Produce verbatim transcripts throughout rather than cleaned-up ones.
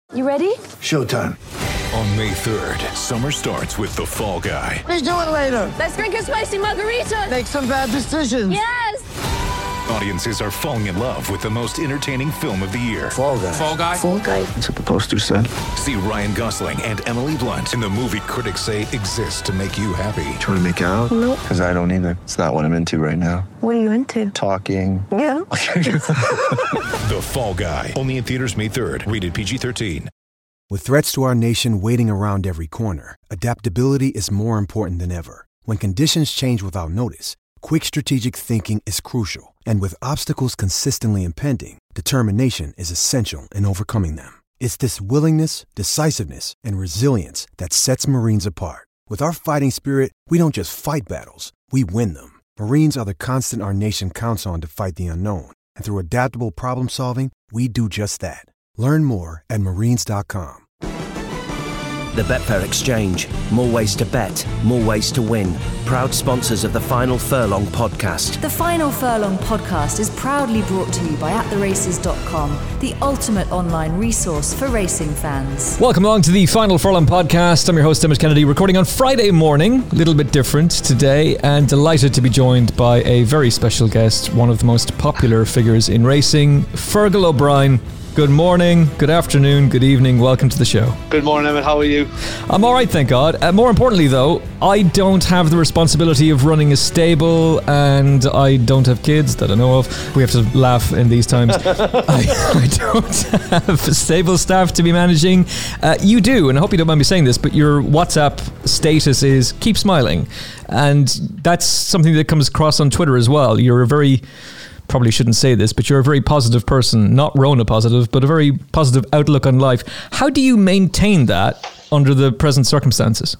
You ready? Showtime. On May third, summer starts with The Fall Guy. Let's do it later. Let's drink a spicy margarita. Make some bad decisions. Yes! Audiences are falling in love with the most entertaining film of the year. Fall Guy. Fall Guy? Fall Guy. That's what the poster said. See Ryan Gosling and Emily Blunt in the movie critics say exists to make you happy. Trying to make it out? Nope. Because I don't either. It's not what I'm into right now. What are you into? Talking. Yeah. The Fall Guy. Only in theaters May third. Rated P G thirteen. With threats to our nation waiting around every corner, adaptability is more important than ever. When conditions change without notice, quick strategic thinking is crucial. And with obstacles consistently impending, determination is essential in overcoming them. It's this willingness, decisiveness, and resilience that sets Marines apart. With our fighting spirit, we don't just fight battles, we win them. Marines are the constant our nation counts on to fight the unknown. And through adaptable problem solving, we do just that. Learn more at marines dot com. The Betfair Exchange. More ways to bet, more ways to win. Proud sponsors of the Final Furlong podcast. The Final Furlong podcast is proudly brought to you by at the races dot com, the ultimate online resource for racing fans. Welcome along to the Final Furlong podcast. I'm your host, Emmett Kennedy, recording on Friday morning, a little bit different today, and delighted to be joined by a very special guest, one of the most popular figures in racing, Fergal O'Brien. Good morning, good afternoon, good evening. Welcome to the show. Good morning, Emmett. How are you? I'm all right, thank God. Uh, more importantly, though, I don't have the responsibility of running a stable, and I don't have kids that I know of. We have to laugh in these times. I, I don't have stable staff to be managing. Uh, you do, and I hope you don't mind me saying this, but your WhatsApp status is keep smiling. And that's something that comes across on Twitter as well. You're a very... probably shouldn't say this, but you're a very positive person, not Rona positive, but a very positive outlook on life. How do you maintain that under the present circumstances?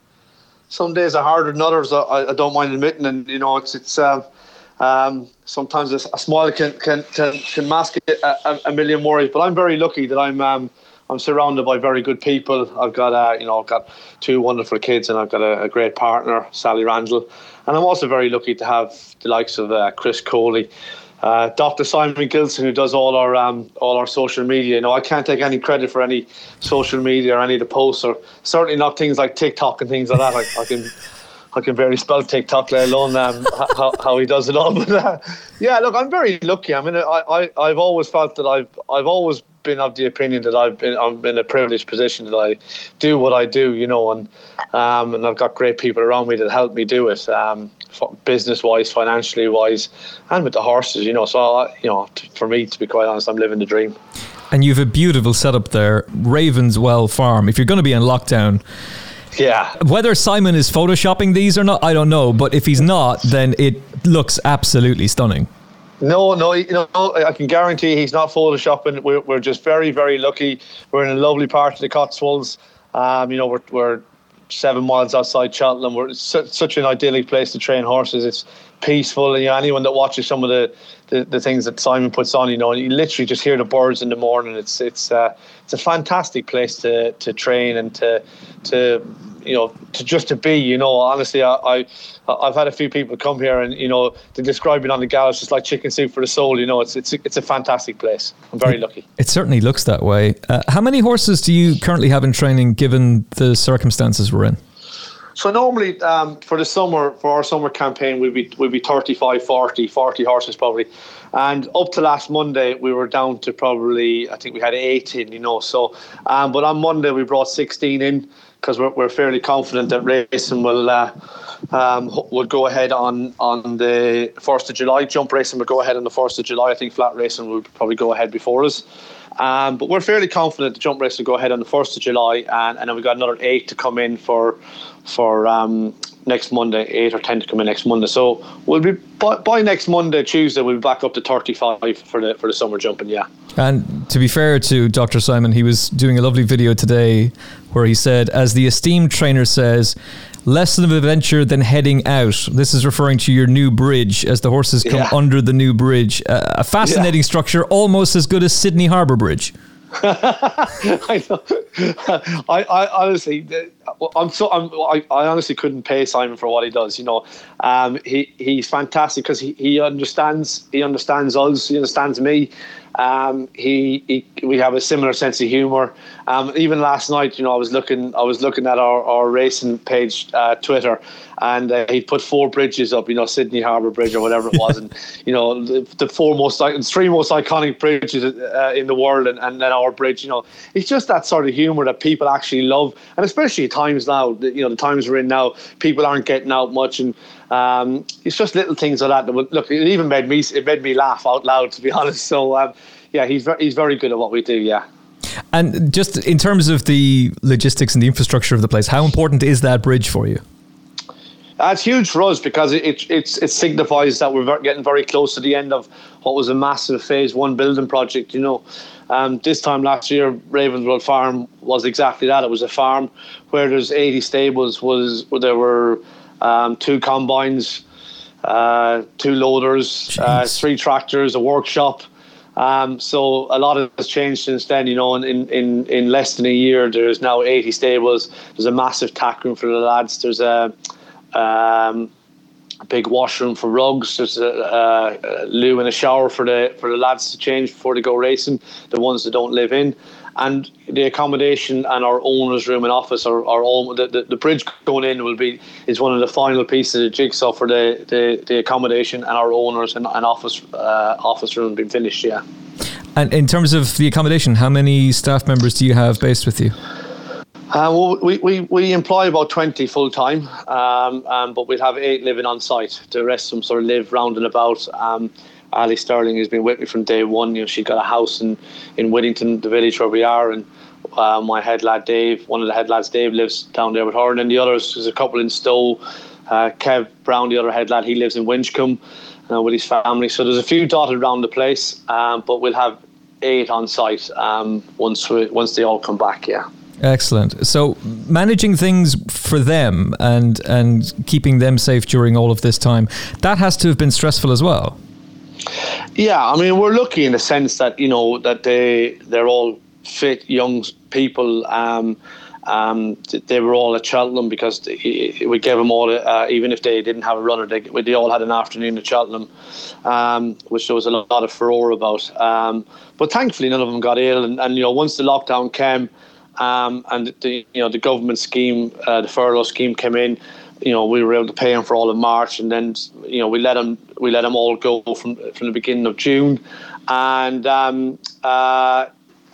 Some days are harder than others. I, I don't mind admitting, and you know, it's it's um, um, sometimes a, a smile can can can, can mask a, a, a million worries. But I'm very lucky that I'm um, I'm surrounded by very good people. I've got uh, you know I've got two wonderful kids, and I've got a, a great partner, Sally Randall, and I'm also very lucky to have the likes of uh, Chris Coley. Uh, Doctor Simon Gilson, who does all our um, all our social media. You know, I can't take any credit for any social media or any of the posts, or certainly not things like TikTok and things like that. I, I can I can barely spell TikTok, let alone um, how, how he does it all. But uh, yeah, look, I'm very lucky. I mean, I, I I've always felt that I've I've always been of the opinion that I've been I'm in a privileged position that I do what I do. You know, and um, and I've got great people around me that help me do it. Um, business-wise, financially-wise, and with the horses, you know. So, you know, for me, to be quite honest, I'm living the dream. And you've a beautiful setup there, Ravenswell Farm. If you're going to be in lockdown, yeah. Whether Simon is photoshopping these or not, I don't know. But if he's not, then it looks absolutely stunning. No, no, you know, I can guarantee he's not photoshopping. We're we're just very, very lucky. We're in a lovely part of the Cotswolds. Um, you know, we're we're. seven miles outside Cheltenham. We're su- such an idyllic place to train horses. It's peaceful, and you know, anyone that watches some of the, the, the things that Simon puts on, you know, you literally just hear the birds in the morning. It's it's uh, it's a fantastic place to to train and to to you know to just to be. You know, honestly, I, I I've had a few people come here and you know to describe it on the gallows, it's like chicken soup for the soul. You know, it's it's it's a fantastic place. I'm very it, lucky. It certainly looks that way. Uh, how many horses do you currently have in training, given the circumstances we're in? So normally um, for the summer, for our summer campaign, we'd be we'd be thirty-five, forty, forty horses probably, and up to last Monday we were down to probably I think we had eighteen, you know. So, um, but on Monday we brought sixteen in because we're we're fairly confident that racing will uh, um, will go ahead on on the first of July. Jump racing will go ahead on the first of July. I think flat racing will probably go ahead before us. Um, but we're fairly confident the jump race will go ahead on the first of July, and, and then we've got another eight to come in for for um, next Monday, eight or ten to come in next Monday. So we'll be by, by next Monday, Tuesday, we'll be back up to thirty-five for the for the summer jumping. Yeah. And to be fair to Doctor Simon, he was doing a lovely video today where he said, as the esteemed trainer says, less of an adventure than heading out. This is referring to your new bridge as the horses come yeah. under the new bridge. Uh, a fascinating yeah. structure, almost as good as Sydney Harbour Bridge. I know. I, I honestly, I'm so I'm, I, I honestly couldn't pay Simon for what he does. You know, um, he he's fantastic because he, he understands he understands us, he understands me, Um, he, he, we have a similar sense of humour. Um, even last night, you know, I was looking, I was looking at our, our racing page, uh, Twitter, and uh, he put four bridges up, you know, Sydney Harbour Bridge or whatever it was, and you know, the, the four most, the three most iconic bridges uh, in the world, and, and then our bridge. You know, it's just that sort of humour that people actually love, and especially at times now, you know, the times we're in now, people aren't getting out much, and um, it's just little things like that that would, look, it even made me, it made me laugh out loud, to be honest. So um, yeah, he's very, he's very good at what we do. Yeah. And just in terms of the logistics and the infrastructure of the place, how important is that bridge for you? Uh, it's huge for us because it it, it's, it signifies that we're getting very close to the end of what was a massive phase one building project. You know, um, this time last year, Ravensworld Farm was exactly that. It was a farm where there's eighty stables. Was where there were um, two combines, uh, two loaders, uh, three tractors, a workshop. Um, so a lot has changed since then, you know, in, in, in less than a year, there's now eighty stables. There's a massive tack room for the lads. There's a, um, a big washroom for rugs. There's a, a, a loo and a shower for the, for the lads to change before they go racing, the ones that don't live in. And the accommodation and our owner's room and office are, are all, the, the, the bridge going in will be, is one of the final pieces of the jigsaw for the, the, the accommodation and our owners and, and office uh, office room being finished, yeah. And in terms of the accommodation, how many staff members do you have based with you? Uh, well, we, we, we employ about twenty full time, um, um, but we'll have eight living on site. The rest of them sort of live round and about. Um, Ali Sterling has been with me from day one. You know, she's got a house in, in Whittington, the village where we are, and uh, my head lad Dave, one of the head lads, Dave, lives down there with her, and then the others, there's a couple in Stowe. Uh, Kev Brown, the other head lad, he lives in Winchcombe uh, with his family. So there's a few dotted around the place, um, but we'll have eight on site um, once we, once they all come back. Yeah. Excellent. So managing things for them and and keeping them safe during all of this time, that has to have been stressful as well. Yeah, I mean, we're lucky in the sense that, you know, that they, they're all fit young people. Um, um, they were all at Cheltenham because they, we gave them all, uh, even if they didn't have a runner, they, they all had an afternoon at Cheltenham, um, which there was a lot of furore about. Um, but thankfully, none of them got ill. And, and you know, once the lockdown came um, and the, you know, the government scheme, uh, the furlough scheme came in, you know, we were able to pay them for all of March, and then, you know, we let them we let them all go from from the beginning of June, and um, uh,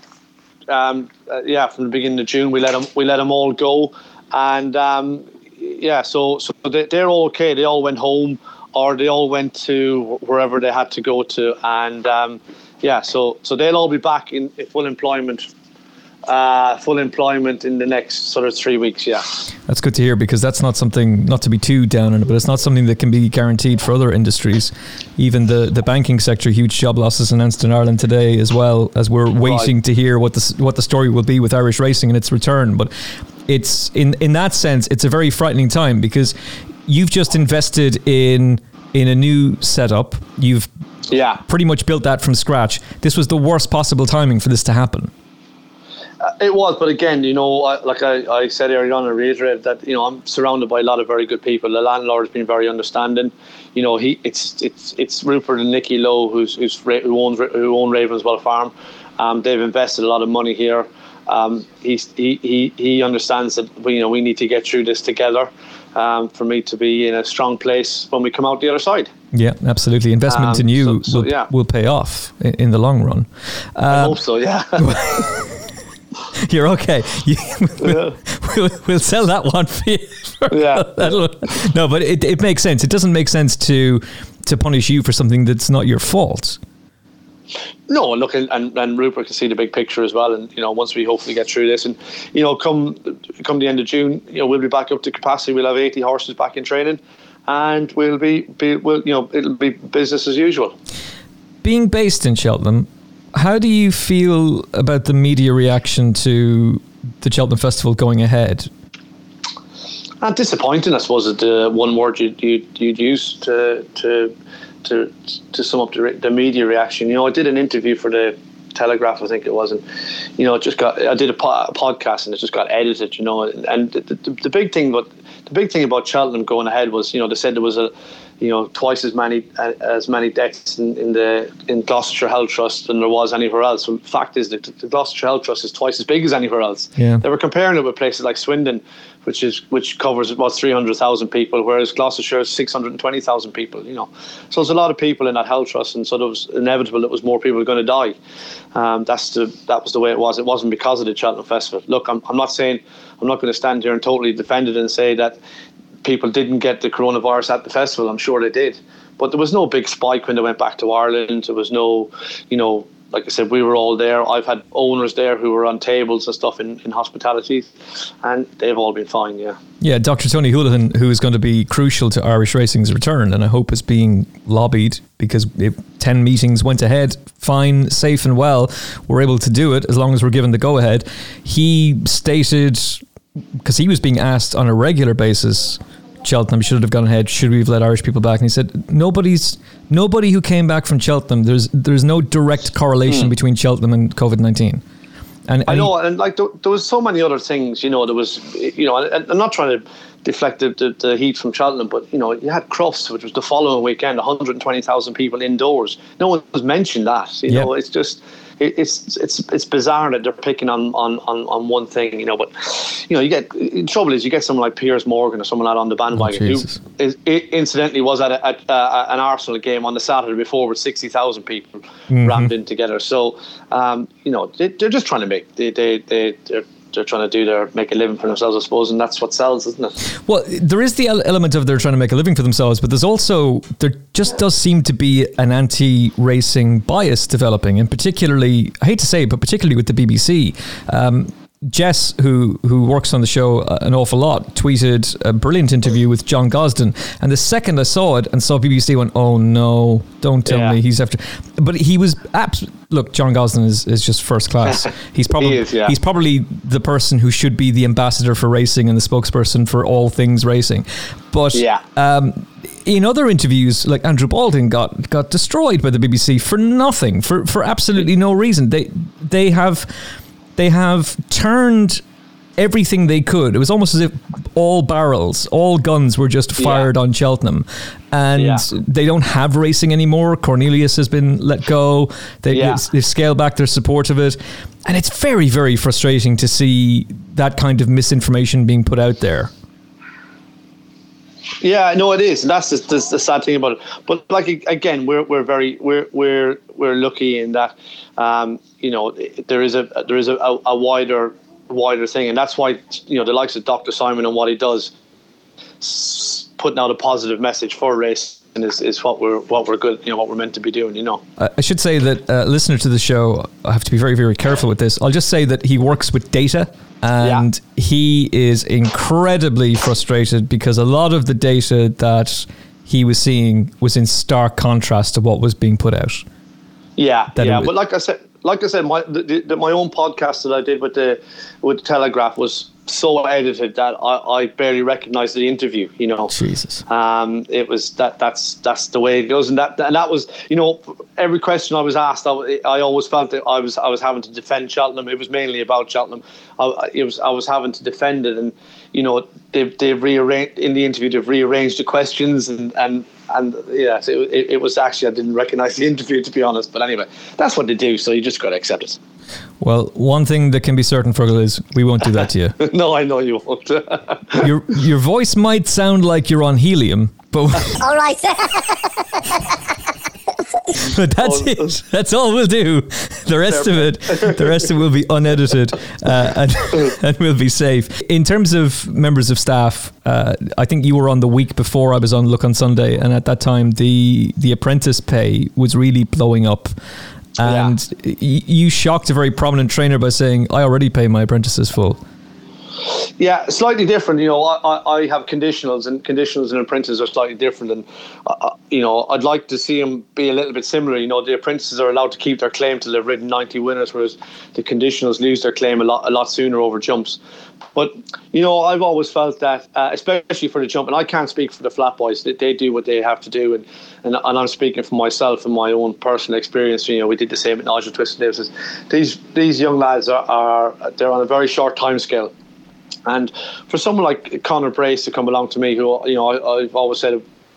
um, uh, yeah, from the beginning of June we let them we let them all go, and um, yeah, so so they, they're all okay. They all went home, or they all went to wherever they had to go to, and um, yeah, so so they'll all be back in full employment. Uh, full employment in the next sort of three weeks, yeah. That's good to hear, because that's not something, not to be too down on it, but it's not something that can be guaranteed for other industries. Even the, the banking sector, huge job losses announced in Ireland today, as well, as we're waiting right. to hear what the what the story will be with Irish racing and its return. But it's in in that sense, it's a very frightening time, because you've just invested in in a new setup. You've yeah pretty much built that from scratch. This was the worst possible timing for this to happen. Uh, it was, but again, you know, I, like I, I said earlier on, I reiterated that, you know, I'm surrounded by a lot of very good people. The landlord has been very understanding. You know, he it's it's it's Rupert and Nicky Lowe, who's, who's who owns who own Ravenswell Farm. Um, they've invested a lot of money here. Um, he's, he he he understands that we, you know, we need to get through this together. Um, for me to be in a strong place when we come out the other side. Yeah, absolutely. Investment um, in you so, so, will, yeah. will pay off in, in the long run. Uh, I hope so. Yeah. You're okay. You, we'll, we'll, we'll sell that one for you. Yeah. No, but it, it makes sense. It doesn't make sense to to punish you for something that's not your fault. No, look, and, and Rupert can see the big picture as well. And, you know, once we hopefully get through this, and, you know, come come the end of June, you know, we'll be back up to capacity. We'll have eighty horses back in training, and we'll be, be we'll, you know, it'll be business as usual. Being based in Cheltenham, how do you feel about the media reaction to the Cheltenham Festival going ahead? Uh, disappointing, I suppose, is the one word you'd, you'd, you'd use to to to to sum up the, the media reaction. You know, I did an interview for the Telegraph, I think it was, and, you know, it just got. I did a, po- a podcast, and it just got edited. You know, and, and the, the, the big thing, but the big thing about Cheltenham going ahead was, you know, they said there was a you know, twice as many uh, as many deaths in, in the in Gloucestershire Health Trust than there was anywhere else. So the fact is that the Gloucestershire Health Trust is twice as big as anywhere else. Yeah. They were comparing it with places like Swindon, which is which covers about three hundred thousand people, whereas Gloucestershire is six hundred twenty thousand people. You know, so there's a lot of people in that health trust, and so it was inevitable that was more people going to die. Um, that's the that was the way it was. It wasn't because of the Cheltenham Festival. Look, I'm I'm not saying I'm not going to stand here and totally defend it and say that people didn't get the coronavirus at the festival. I'm sure they did, but there was no big spike when they went back to Ireland. There was no, you know, like I said, we were all there. I've had owners there who were on tables and stuff in, in hospitality, and they've all been fine, yeah. Yeah, Doctor Tony Houlihan, who is going to be crucial to Irish racing's return, and I hope is being lobbied, because if ten meetings went ahead, fine, safe and well, we're able to do it as long as we're given the go-ahead. He stated, because he was being asked on a regular basis, Cheltenham should have gone ahead, should we have let Irish people back? And he said, nobody's nobody who came back from Cheltenham, there's there's no direct correlation mm. between Cheltenham and COVID nineteen. And, and I know, and like there, there was so many other things, you know, there was, you know, and I'm not trying to deflect the, the, the heat from Cheltenham, but, you know, you had Crufts, which was the following weekend, one hundred twenty thousand people indoors. No one was mentioned that, you yep. know, it's just, it, it's it's it's bizarre that they're picking on, on, on, on one thing, you know, but, you know, you get, the trouble is you get someone like Piers Morgan or someone out on the bandwagon oh, who is, incidentally was at, a, at uh, an Arsenal game on the Saturday before with sixty thousand people mm-hmm. rammed in together. So, um, you know, they, they're just trying to make, they, they, they, they're, they're trying to do their make a living for themselves, I suppose, and that's what sells, isn't it? Well, there is the element of they're trying to make a living for themselves, but there's also, there just does seem to be an anti-racing bias developing, and particularly, I hate to say it, but particularly with the B B C. Um, Jess, who who works on the show an awful lot, tweeted a brilliant interview with John Gosden, and the second I saw it and saw B B C, went, oh no, don't tell yeah. me he's after. But he was abs- look, John Gosden is, is just first class. He's probably he is, yeah. he's probably the person who should be the ambassador for racing and the spokesperson for all things racing. But yeah. um, in other interviews, like Andrew Balding got got destroyed by the B B C for nothing, for for absolutely no reason. They they have. They have turned everything they could. It was almost as if all barrels, all guns were just fired yeah. on Cheltenham. And yeah. they don't have racing anymore. Cornelius has been let go. They, yeah. They've scaled back their support of it. And it's very, very frustrating to see that kind of misinformation being put out there. Yeah, no, it is, and that's the, the, the sad thing about it. But like again, we're we're very we're we're we're lucky in that um, you know there is a there is a, a wider wider thing, and that's why you know the likes of Doctor Simon and what he does, putting out a positive message for race. And is, is what we're what we're good you know what we're meant to be doing, you know. I should say that uh, listener to the show, I have to be very very careful with this. I'll just say that he works with data, and yeah. he is incredibly frustrated because a lot of the data that he was seeing was in stark contrast to what was being put out. Yeah, that yeah. Was, but like I said, like I said, my the, the, my own podcast that I did with the with the Telegraph was so edited that I, I barely recognised the interview. You know, Jesus. Um, it was that that's that's the way it goes, and that and that was you know every question I was asked, I, I always felt that I was I was having to defend Cheltenham. It was mainly about Cheltenham. I, it was I was having to defend it, and you know they've they've rearranged in the interview. They've rearranged the questions, and and and yeah, so it, it was actually I didn't recognise the interview, to be honest. But anyway, that's what they do, so you just got to accept it. Well, one thing that can be certain, Fergal, is we won't do that to you. No, I know you won't. your your voice might sound like you're on helium, but all right. But that's it. That's all we'll do. The rest of it, the rest of it will be unedited uh, and, and we'll be safe. In terms of members of staff, uh, I think you were on the week before I was on Look on Sunday, and at that time the the apprentice pay was really blowing up. And yeah. y- you shocked a very prominent trainer by saying, I already pay my apprentices full. Yeah, slightly different. You know, I, I have conditionals, and conditionals and apprentices are slightly different. And, uh, you know, I'd like to see them be a little bit similar. You know, the apprentices are allowed to keep their claim till they've ridden ninety winners, whereas the conditionals lose their claim a lot a lot sooner over jumps. But, you know, I've always felt that, uh, especially for the jump, and I can't speak for the flat boys, they, they do what they have to do. And, and and I'm speaking for myself and my own personal experience. You know, we did the same at Nigel Twiston-Davis. These, these young lads are, are, they're on a very short time scale. And for someone like Conor Brace to come along to me, who, you know, I, I've always said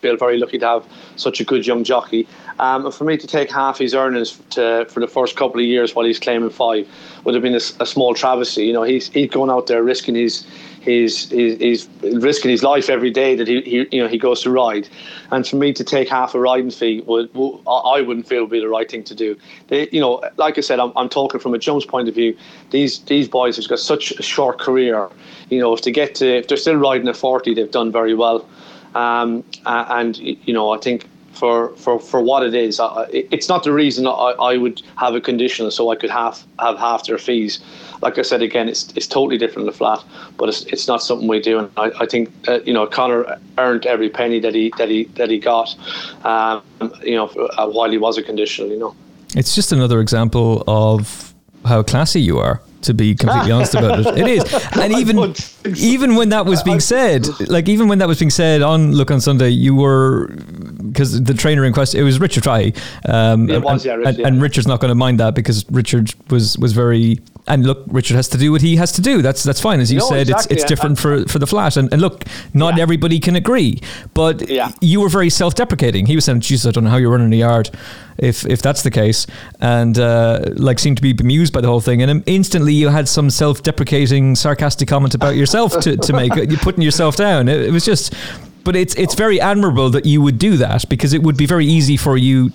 feel very lucky to have such a good young jockey. Um, and for me to take half his earnings to, for the first couple of years while he's claiming five would have been a, a small travesty. You know, he's he's going out there risking his his his, his risking his life every day that he, he you know he goes to ride. And for me to take half a riding fee would, would I wouldn't feel would be the right thing to do. They, you know, like I said, I'm, I'm talking from a Jones point of view. These these boys have got such a short career. You know, if they get to if they're still riding at forty, they've done very well. Um, and you know, I think. For, for, for what it is, I, it's not the reason I, I would have a conditional so I could have have half their fees. Like I said again, it's it's totally different in the flat, but it's it's not something we do. And I, I think uh, you know Conor earned every penny that he that he that he got, um, you know, uh, while he was a conditional. You know, it's just another example of how classy you are. To be completely honest about it, it is, and even even when that was being said, like even when that was being said on Look on Sunday, you were because the trainer in question, it was Richard Try, um, it was, and, yeah, Richard, and, yeah. and Richard's not going to mind that because Richard was was very. And look, Richard has to do what he has to do. That's that's fine, as you no, said. exactly, it's it's yeah. different for, for the flat. And, and look, not yeah. everybody can agree, but yeah. you were very self-deprecating. He was saying, "Jesus, I don't know how you're running the yard, if if that's the case," and uh, like seemed to be bemused by the whole thing. And instantly, you had some self-deprecating, sarcastic comment about yourself to to make. You're putting yourself down. It, it was just, but it's it's very admirable that you would do that because it would be very easy for you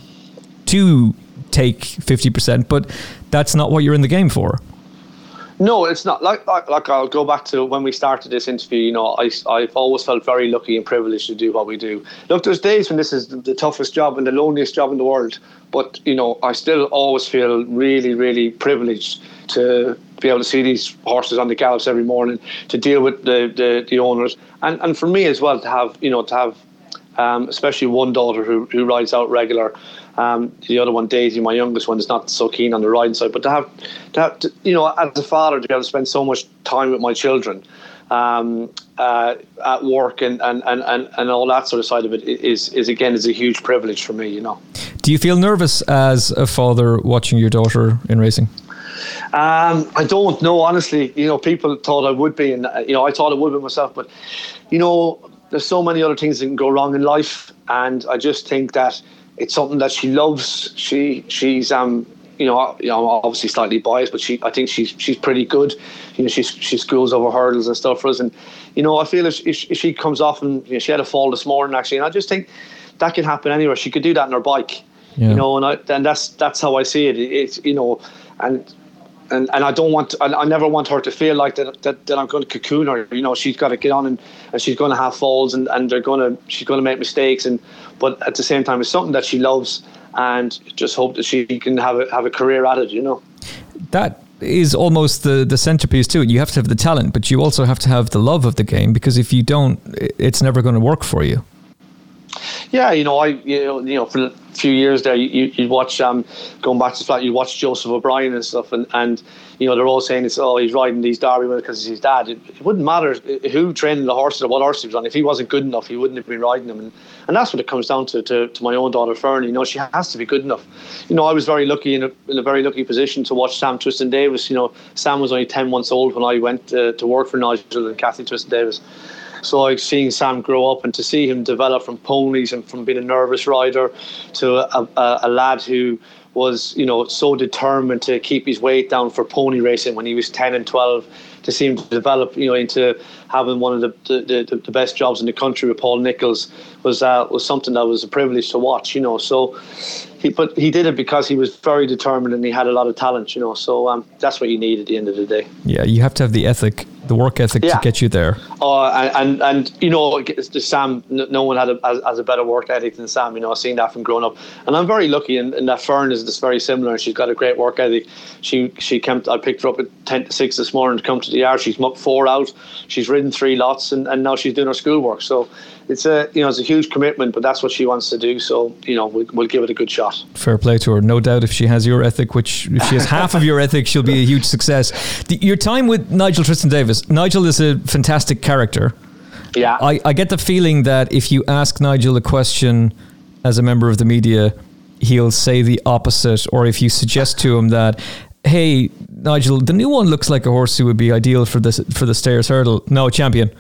to take fifty percent, but that's not what you're in the game for. No, it's not. Like, like like I'll go back to when we started this interview. You know, I, I've always felt very lucky and privileged to do what we do. Look, there's days when this is the toughest job and the loneliest job in the world. But, you know, I still always feel really, really privileged to be able to see these horses on the gallops every morning, to deal with the, the, the owners. And, and for me as well, to have, you know, to have um, especially one daughter who, who rides out regular. Um, the other one, Daisy, my youngest one, is not so keen on the riding side. But to have, to have to, you know, as a father, to be able to spend so much time with my children um, uh, at work and, and, and, and, and all that sort of side of it is, is again, is a huge privilege for me, you know. Do you feel nervous as a father watching your daughter in racing? Um, I don't know, honestly. You know, people thought I would be, and you know, I thought I would be myself. But you know, there's so many other things that can go wrong in life, and I just think that it's something that she loves. She she's um you know you know obviously slightly biased, but she I think she's she's pretty good. You know, she's she schools over hurdles and stuff for us, and you know, I feel if, if, if she comes off and you know, she had a fall this morning actually, and I just think that can happen anywhere. She could do that on her bike, yeah. you know, and I, and that's that's how I see it. It's you know, and. And and I don't want to, I, I never want her to feel like that, that that I'm going to cocoon her. You know, she's got to get on and, and she's going to have falls and, and they're going to she's going to make mistakes. And but at the same time, it's something that she loves, and just hope that she can have a have a career at it. You know, that is almost the the centerpiece to it. You have to have the talent, but you also have to have the love of the game, because if you don't, it's never going to work for you. Yeah, you know, I you know, you know for a few years there, you you watch um going back to the flat, you watch Joseph O'Brien and stuff, and, and you know they're all saying it's oh he's riding these Derby winners because he's his dad. It, it wouldn't matter who trained the horses or what horse he was on. If he wasn't good enough, he wouldn't have been riding them, and, and that's what it comes down to, to. To my own daughter Fern, you know, she has to be good enough. You know, I was very lucky in a in a very lucky position to watch Sam Twiston Davis. You know, Sam was only ten months old when I went uh, to work for Nigel and Kathy Twiston Davis. So I've seen Sam grow up, and to see him develop from ponies and from being a nervous rider to a, a, a lad who was, you know, so determined to keep his weight down for pony racing when he was ten and twelve, to see him develop, you know, into having one of the the, the, the best jobs in the country with Paul Nichols was uh, was something that was a privilege to watch, you know. So he but he did it because he was very determined and he had a lot of talent, you know. So um, that's what you need at the end of the day. Yeah, you have to have the ethic, the work ethic yeah. to get you there. Oh, uh, and, and and you know, Sam, no one had a, has, has a better work ethic than Sam. You know, I've seen that from growing up, and I'm very lucky. And, and that Fern is this very similar. She's got a great work ethic. She she came. I picked her up at ten to six this morning to come to the yard. She's mucked four out. She's ridden three lots, and, and now she's doing her schoolwork. So it's a you know it's a huge commitment, but that's what she wants to do. So you know we'll, we'll give it a good shot. Fair play to her. No doubt, if she has your ethic, which if she has half of your ethic, she'll be a huge success. The, your time with Nigel Twiston Davis. Nigel is a fantastic character. Yeah. I, I get the feeling that if you ask Nigel a question as a member of the media, he'll say the opposite. Or if you suggest to him that, hey, Nigel, the new one looks like a horse who would be ideal for this for the Stayers Hurdle. No, champion.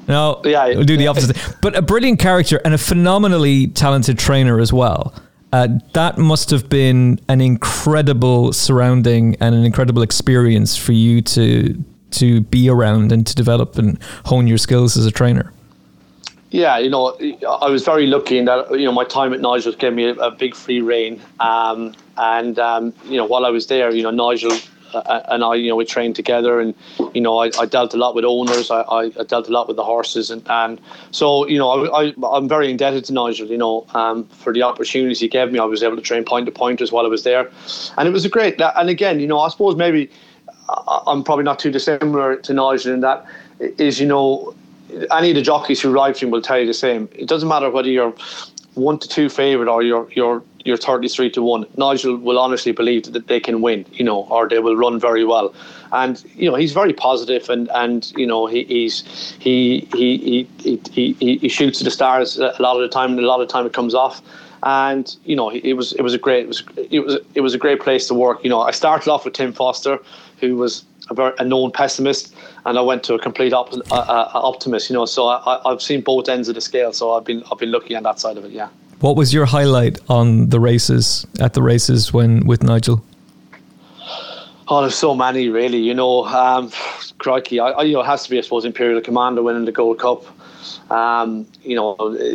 No, Yeah, we'll do the opposite. But a brilliant character and a phenomenally talented trainer as well. Uh, that must have been an incredible surrounding and an incredible experience for you to to be around and to develop and hone your skills as a trainer. Yeah, you know, I was very lucky in that, you know, my time at Nigel gave me a, a big free rein. Um, and, um, you know, while I was there, you know, Nigel uh, and I, you know, we trained together, and, you know, I, I dealt a lot with owners. I, I dealt a lot with the horses. And, and so, you know, I, I, I'm very indebted to Nigel, you know, um, for the opportunities he gave me. I was able to train point to pointers while I was there. And it was a great, and again, you know, I suppose maybe I'm probably not too dissimilar to Nigel in that is, you know, any of the jockeys who ride for him will tell you the same. It doesn't matter whether you're one to two favourite or you're you're you're thirty-three to one. Nigel will honestly believe that they can win, you know, or they will run very well. And you know, he's very positive, and and you know, he he's he he he he, he, he shoots to the stars a lot of the time, and a lot of the time it comes off. And you know, it was it was a great it was it was it was a great place to work. You know, I started off with Tim Foster, who was a, very, a known pessimist, and I went to a complete op- uh, uh, optimist. You know, so I, I've seen both ends of the scale. So I've been I've been lucky on that side of it. Yeah. What was your highlight on the races at the races when with Nigel? Oh, there's so many, really. You know, um, crikey, I, I, you know, it has to be, I suppose, Imperial Commander winning the Gold Cup. Um, you know,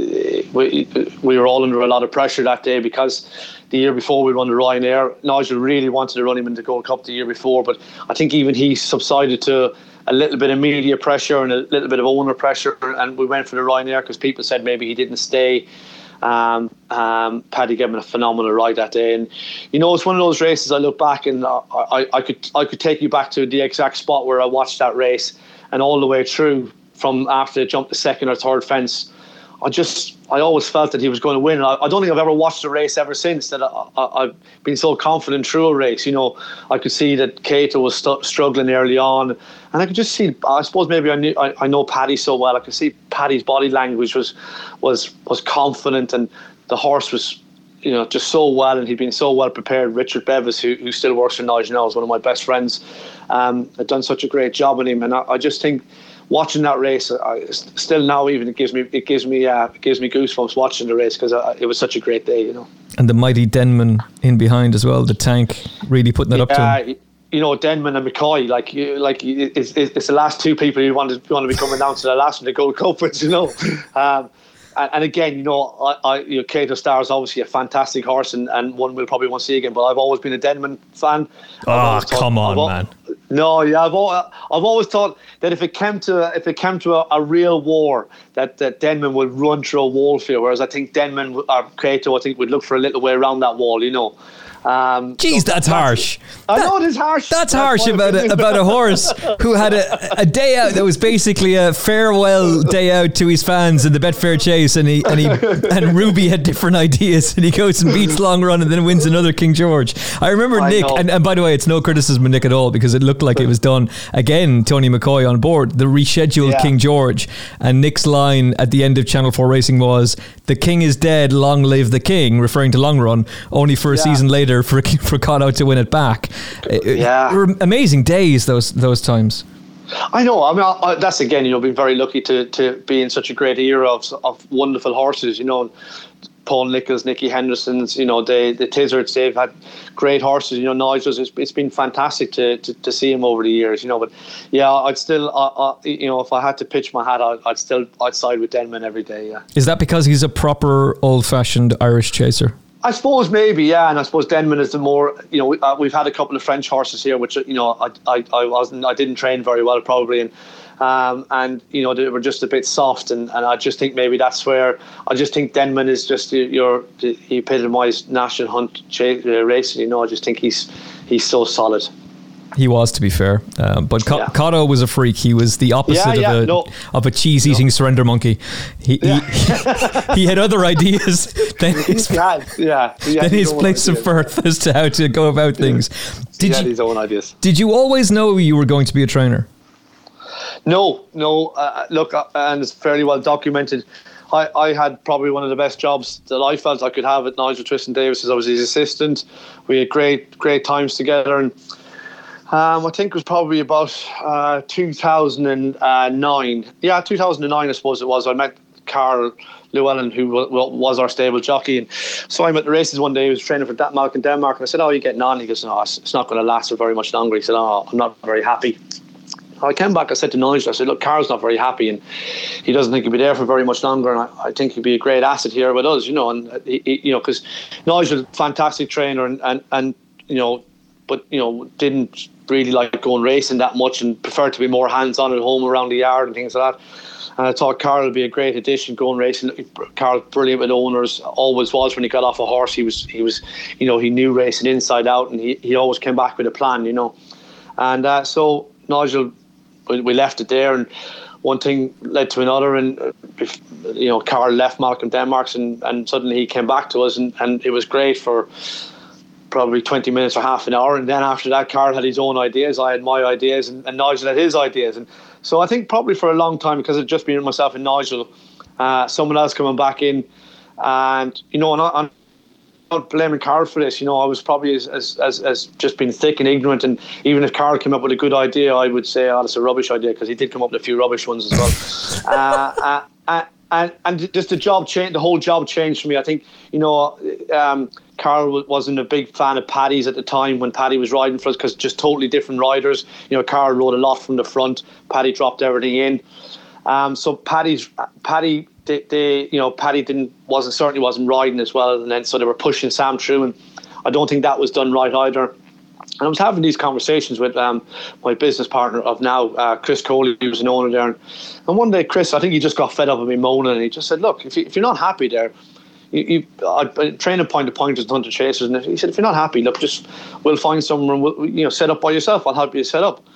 we we were all under a lot of pressure that day because the year before we won the Ryanair. Nigel really wanted to run him in the Gold Cup the year before, but I think even he subsided to a little bit of media pressure and a little bit of owner pressure, and we went for the Ryanair because people said maybe he didn't stay. Um, um, Paddy gave him a phenomenal ride that day, and you know, it's one of those races I look back and I, I, I could I could take you back to the exact spot where I watched that race, and all the way through from after it jumped the second or third fence. I just I always felt that he was going to win. I, I don't think I've ever watched a race ever since that I, I, I've been so confident through a race. You know, I could see that Cato was st- struggling early on, and I could just see. I suppose maybe I knew I, I know Paddy so well. I could see Paddy's body language was was was confident, and the horse was, you know, just so well, and he'd been so well prepared. Richard Bevis, who who still works for Nigel now, is one of my best friends. Um, had done such a great job on him, and I, I just think. Watching that race, I, still now even it gives me it gives me uh, it gives me goosebumps watching the race because it was such a great day, you know. And the mighty Denman in behind as well, the tank really putting it yeah, up to him. You know, Denman and McCoy, like you, like it's, it's the last two people you want to want to be coming down to the last one to Gold Cup with, you know. Um, and, and again, you know, I, I you know, Cato Star is obviously a fantastic horse and, and one we'll probably won't see again. But I've always been a Denman fan. Oh, come on, I've, man. No, yeah, I've always, I've always thought that if it came to a, if it came to a, a real war, that, that Denman would run through a wall field, whereas I think Denman or Cato, I think would look for a little way around that wall, you know. Um, Jeez, so that's, that's harsh. I that, know it is harsh. That's, that's harsh about a, about a horse who had a, a day out that was basically a farewell day out to his fans in the Betfair Chase, and he and he and Ruby had different ideas, and he goes and beats Long Run and then wins another King George. I remember I Nick, and, and by the way, it's no criticism of Nick at all because it looked like it was done again. Tony McCoy on board the rescheduled yeah. King George, and Nick's line at the end of Channel Four Racing was, "The King is dead, long live the King," referring to Long Run. Only for a yeah. season later for for Cotto to win it back. Yeah, it were amazing days those those times. I know. I mean, I, I, that's again, you know, been very lucky to to be in such a great era of of wonderful horses. You know, Paul Nichols, Nicky Henderson's. You know, they the Tizzards. They've had great horses. You know, Nigel's. It's, it's been fantastic to, to to see him over the years. You know, but yeah, I'd still, I, I, you know, if I had to pitch my hat, I'd, I'd still I'd side with Denman every day. Yeah. Is that because he's a proper old-fashioned Irish chaser? I suppose maybe, yeah, and I suppose Denman is the more, you know, we, uh, we've had a couple of French horses here, which, you know, I, I, I wasn't, I didn't train very well probably, and um, and you know, they were just a bit soft, and, and I just think maybe that's where I just think Denman is just your he epitomised national hunt ch- uh, racing. You know, I just think he's he's so solid. He was, to be fair, um, but Co- yeah. Cotto was a freak. He was the opposite yeah, yeah, of a no. of a cheese-eating no. surrender monkey. He yeah. he, he had other ideas than his, yeah, yeah. than his place of birth as to how to go about things. Did he had you, his own ideas. Did you always know you were going to be a trainer? No, no. Uh, look, uh, and it's fairly well documented. I, I had probably one of the best jobs that I felt I could have at Nigel Twiston Davis as I was his assistant. We had great, great times together, and Um, I think it was probably about uh, two thousand nine. Yeah, two thousand nine, I suppose it was. I met Carl Llewellyn, who was our stable jockey, and saw him at the races one day. He was training for that Malcolm Denmark, and I said, "Oh, are you getting on?" He goes, "No, it's not going to last for very much longer." He said, "Oh, I'm not very happy." I came back, I said to Nigel, I said, "Look, Carl's not very happy and he doesn't think he'll be there for very much longer, and I, I think he'd be a great asset here with us, you know." And he, he, you know, because Nigel's a fantastic trainer, and, and, and you know, but you know, didn't really like going racing that much and preferred to be more hands-on at home around the yard and things like that. And I thought Carl would be a great addition going racing. Carl's brilliant with owners, always was when he got off a horse. He was, he was, you know, he knew racing inside out, and he, he always came back with a plan, you know. And uh, so Nigel, we left it there, and one thing led to another, and you know, Carl left Malcolm Denmark's, and, and suddenly he came back to us, and, and it was great for probably twenty minutes or half an hour, and then after that Carl had his own ideas, I had my ideas, and, and Nigel had his ideas. And so I think probably for a long time, because it'd just been myself and Nigel, uh, someone else coming back in, and you know, and I, I'm not blaming Carl for this. You know, I was probably as, as as as just being thick and ignorant, and even if Carl came up with a good idea, I would say, "Oh, that's a rubbish idea," because he did come up with a few rubbish ones as well. uh, uh, uh, and and just the job changed. The whole job changed for me. I think, you know, um, Carl wasn't a big fan of Paddy's at the time when Paddy was riding for us, because just totally different riders. You know, Carl rode a lot from the front. Paddy dropped everything in. Um, so Paddy's Paddy. They, they, you know, Paddy didn't wasn't certainly wasn't riding as well, and then so they were pushing Sam through, and I don't think that was done right either. And I was having these conversations with um, my business partner of now, uh, Chris Coley, who was an owner there, and, and one day Chris, I think he just got fed up with me moaning, and he just said, "Look, if, you, if you're not happy there, you, you I, I train a point to pointers and hunter chasers, and he said, if you're not happy, look, just we'll find someone, we'll, you know, set up by yourself. I'll help you set up."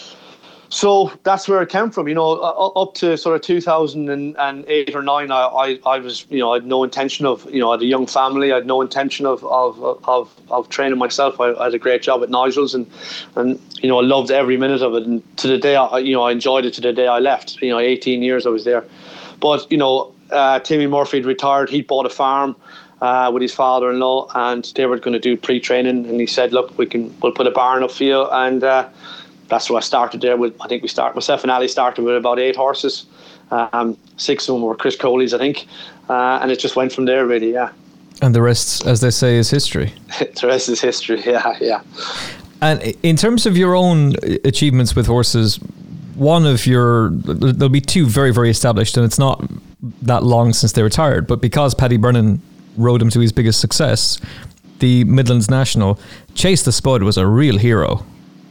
So that's where it came from, you know, up to sort of two thousand eight or nine. I, I, I was, you know, I had no intention of, you know, I had a young family. I had no intention of of of, of training myself. I, I had a great job at Nigel's, and and you know, I loved every minute of it. And to the day, I, you know, I enjoyed it to the day I left. You know, eighteen years I was there. But you know, uh, Timmy Murphy had retired. He bought a farm uh, with his father-in-law, and they were going to do pre-training. And he said, "Look, we can, we'll put a barn up for you." And uh, that's where I started there with, I think we started, myself and Ali started with about eight horses. Um, six of them were Chris Coley's, I think. Uh, and it just went from there, really, yeah. And the rest, as they say, is history. The rest is history, yeah, yeah. And in terms of your own achievements with horses, one of your, there'll be two very, very established, and it's not that long since they retired, but because Paddy Brennan rode him to his biggest success, the Midlands National, Chase the Spud was a real hero.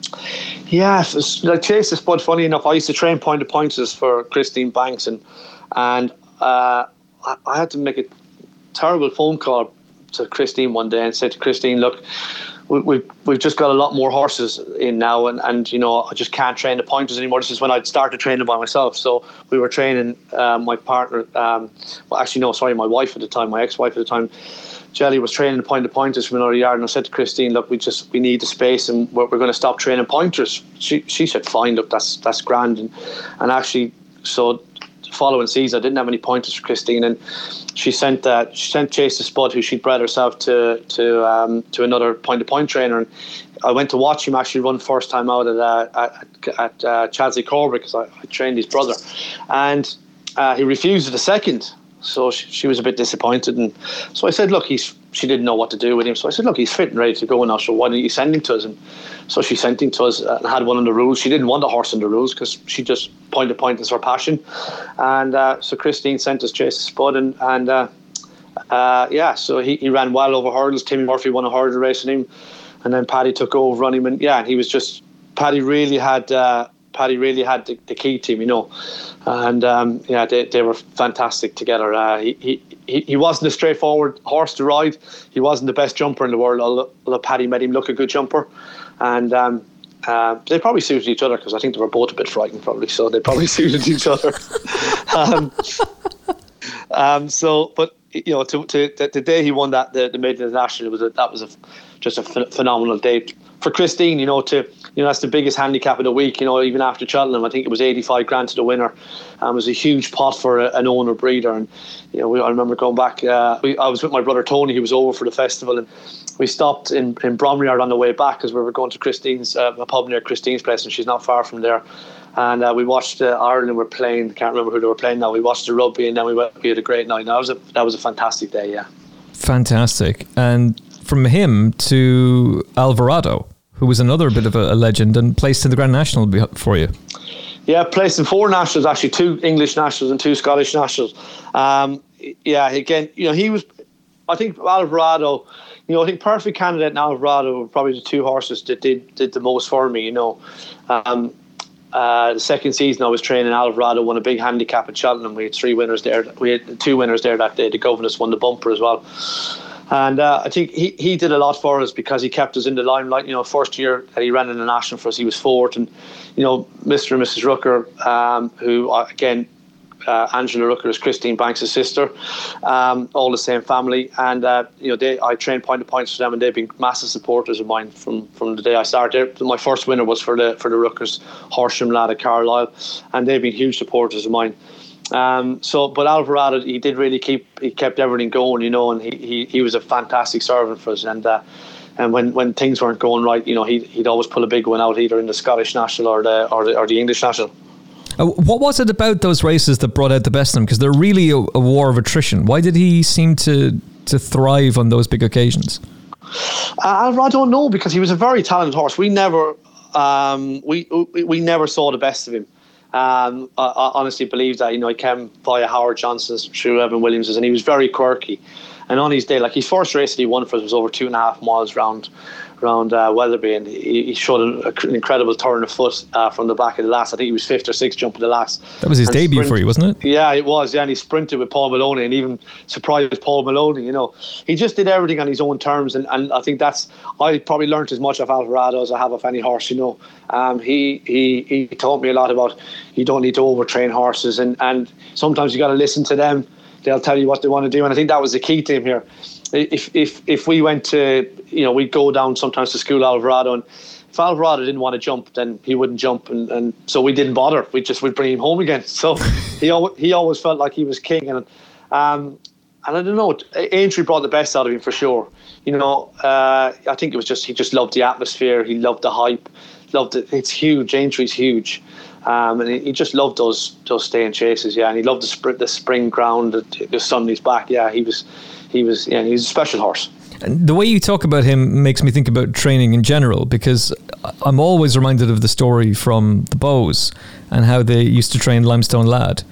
Yeah, like Chase the Spud, funny enough, I used to train point to pointers for Christine Banks, and and uh, I, I had to make a terrible phone call to Christine one day and said to Christine, "Look, we, we've we've just got a lot more horses in now, and, and you know, I just can't train the pointers anymore." This is when I'd started training by myself. So we were training uh, my partner, um, well, actually no, sorry, my wife at the time, my ex-wife at the time. Jelly was training the point to pointers from another yard, and I said to Christine, "Look, we just we need the space, and we're, we're going to stop training pointers." She she said, "Fine, look, that's that's grand." And, and actually, so the following season, I didn't have any pointers for Christine, and she sent uh, she sent Chase the Spud, who she'd bred herself, to to um, to another point to point trainer. And I went to watch him actually run first time out at uh, at, at uh, Chadsley Corbett, because I, I trained his brother, and uh, he refused it a second. So she, she was a bit disappointed, and so I said, "Look, he's." She didn't know what to do with him, so I said, "Look, he's fit and ready to go now. So why don't you send him to us?" And so she sent him to us and had one on the rules. She didn't want a horse on the rules because she just point to point is her passion. And uh, so Christine sent us Chase the Spud, and and uh, uh, yeah, so he, he ran well over hurdles. Timmy Murphy won a hurdle race in him, and then Paddy took over on him, and yeah, he was just Paddy really had. Uh, Paddy really had the, the key to him, you know, and um, yeah, they they were fantastic together. Uh, he, he he wasn't a straightforward horse to ride. He wasn't the best jumper in the world, although, although Paddy made him look a good jumper, and um, uh, they probably suited each other, because I think they were both a bit frightened, probably, so they probably suited each other. um, um, so, but you know, to, to the, the day he won that the, the Midlands National, was a, that was a just a ph- phenomenal day for Christine, you know, to you know that's the biggest handicap of the week. You know, even after Cheltenham, I think it was eighty-five grand to the winner. Um, it was a huge pot for a, an owner breeder, and you know, we, I remember going back. Uh, we, I was with my brother Tony, who was over for the festival, and we stopped in in Bromleyard on the way back because we were going to Christine's uh, a pub near Christine's place, and she's not far from there. And uh, we watched uh, Ireland were playing. I can't remember who they were playing now. We watched the rugby, and then we went. We had a great night. That was a that was a fantastic day. Yeah, fantastic. And from him to Alvarado, who was another bit of a, a legend and placed in the Grand National for you. Yeah, placed in four nationals, actually, two English nationals and two Scottish nationals. Um, yeah, again, you know, he was. I think Alvarado. You know, I think Perfect Candidate and Alvarado were probably the two horses that did did the most for me. You know. Um, Uh, the second season I was training, Alvarado won a big handicap at Cheltenham. We had three winners there. We had two winners there that day. The Governess won the bumper as well. And uh, I think he, he did a lot for us because he kept us in the limelight. You know, first year that he ran in the National for us, he was fourth. And, you know, Mister and Missus Rooker, um, who, uh, again, uh, Angela Rooker is Christine Banks' sister, um, all the same family. And, uh, you know, they I trained point to points for them, and they've been massive supporters of mine from, from the day I started. My first winner was for the for the Rookers, Horsham Lad at Carlisle, and they've been huge supporters of mine. Um, so, but Alvarado, he did really keep, he kept everything going, you know, and he, he, he was a fantastic servant for us. And uh, and when, when things weren't going right, you know, he'd, he'd always pull a big one out, either in the Scottish National or the or the, or the English National. Uh, what was it about those races that brought out the best in him? Because they're really a, a war of attrition. Why did he seem to to thrive on those big occasions? Uh, I don't know, because he was a very talented horse. We never, um, we we never saw the best of him. Um, I, I honestly believe that. You know, he came via Howard Johnson's through Evan Williams's, and he was very quirky. And on his day, like his first race that he won for us was over two and a half miles round. Around uh, Weatherby, and he, he showed an, an incredible turn of foot uh, from the back of the last. I think he was fifth or sixth jumping the last. That was his and debut sprint, for you, wasn't it? Yeah, it was. Yeah, and he sprinted with Paul Maloney, and even surprised Paul Maloney. You know, he just did everything on his own terms, and, and I think that's. I probably learnt as much of Alvarado as I have of any horse. You know, um, he he he taught me a lot about you don't need to overtrain horses, and and sometimes you got to listen to them. They'll tell you what they want to do, and I think that was the key to him here. If if if we went to, you know, we'd go down sometimes to school Alvarado, and if Alvarado didn't want to jump, then he wouldn't jump, and, and so we didn't bother. We just would bring him home again. So he always, he always felt like he was king, and um, and I don't know, Aintree brought the best out of him for sure. You know, uh, I think it was just he just loved the atmosphere, he loved the hype, loved it. It's huge. Aintree's huge. Um, and he, he just loved those those staying chases, yeah. And he loved the spring, the spring ground, the, the sun on his back, yeah. He was, he was, yeah. He was a special horse. And the way you talk about him makes me think about training in general, because I'm always reminded of the story from the Bows and how they used to train Limestone Lad,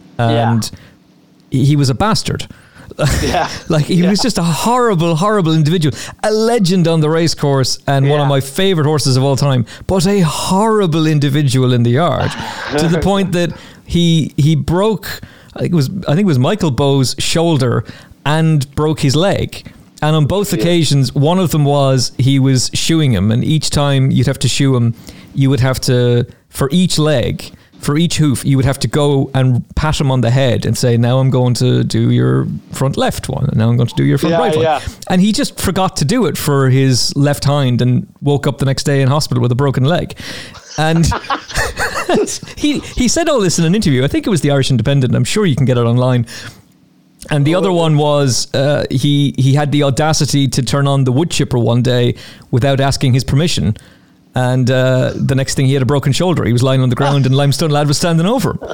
and yeah. he was a bastard. Yeah. Like he yeah. was just a horrible, horrible individual, a legend on the race course and yeah. one of my favourite horses of all time, but a horrible individual in the yard to the point that he he broke, I think it was I think it was Michael Bowes' shoulder and broke his leg. And on both occasions, yeah. one of them was he was shoeing him, and each time you'd have to shoe him, you would have to, for each leg, for each hoof, you would have to go and pat him on the head and say, now I'm going to do your front left one, and now I'm going to do your front yeah, right yeah. one. And he just forgot to do it for his left hind and woke up the next day in hospital with a broken leg. And he he said all this in an interview. I think it was the Irish Independent. I'm sure you can get it online. And the oh, other one was uh, he, he had the audacity to turn on the wood chipper one day without asking his permission. And uh, the next thing, he had a broken shoulder. He was lying on the ground, and Limestone Lad was standing over him.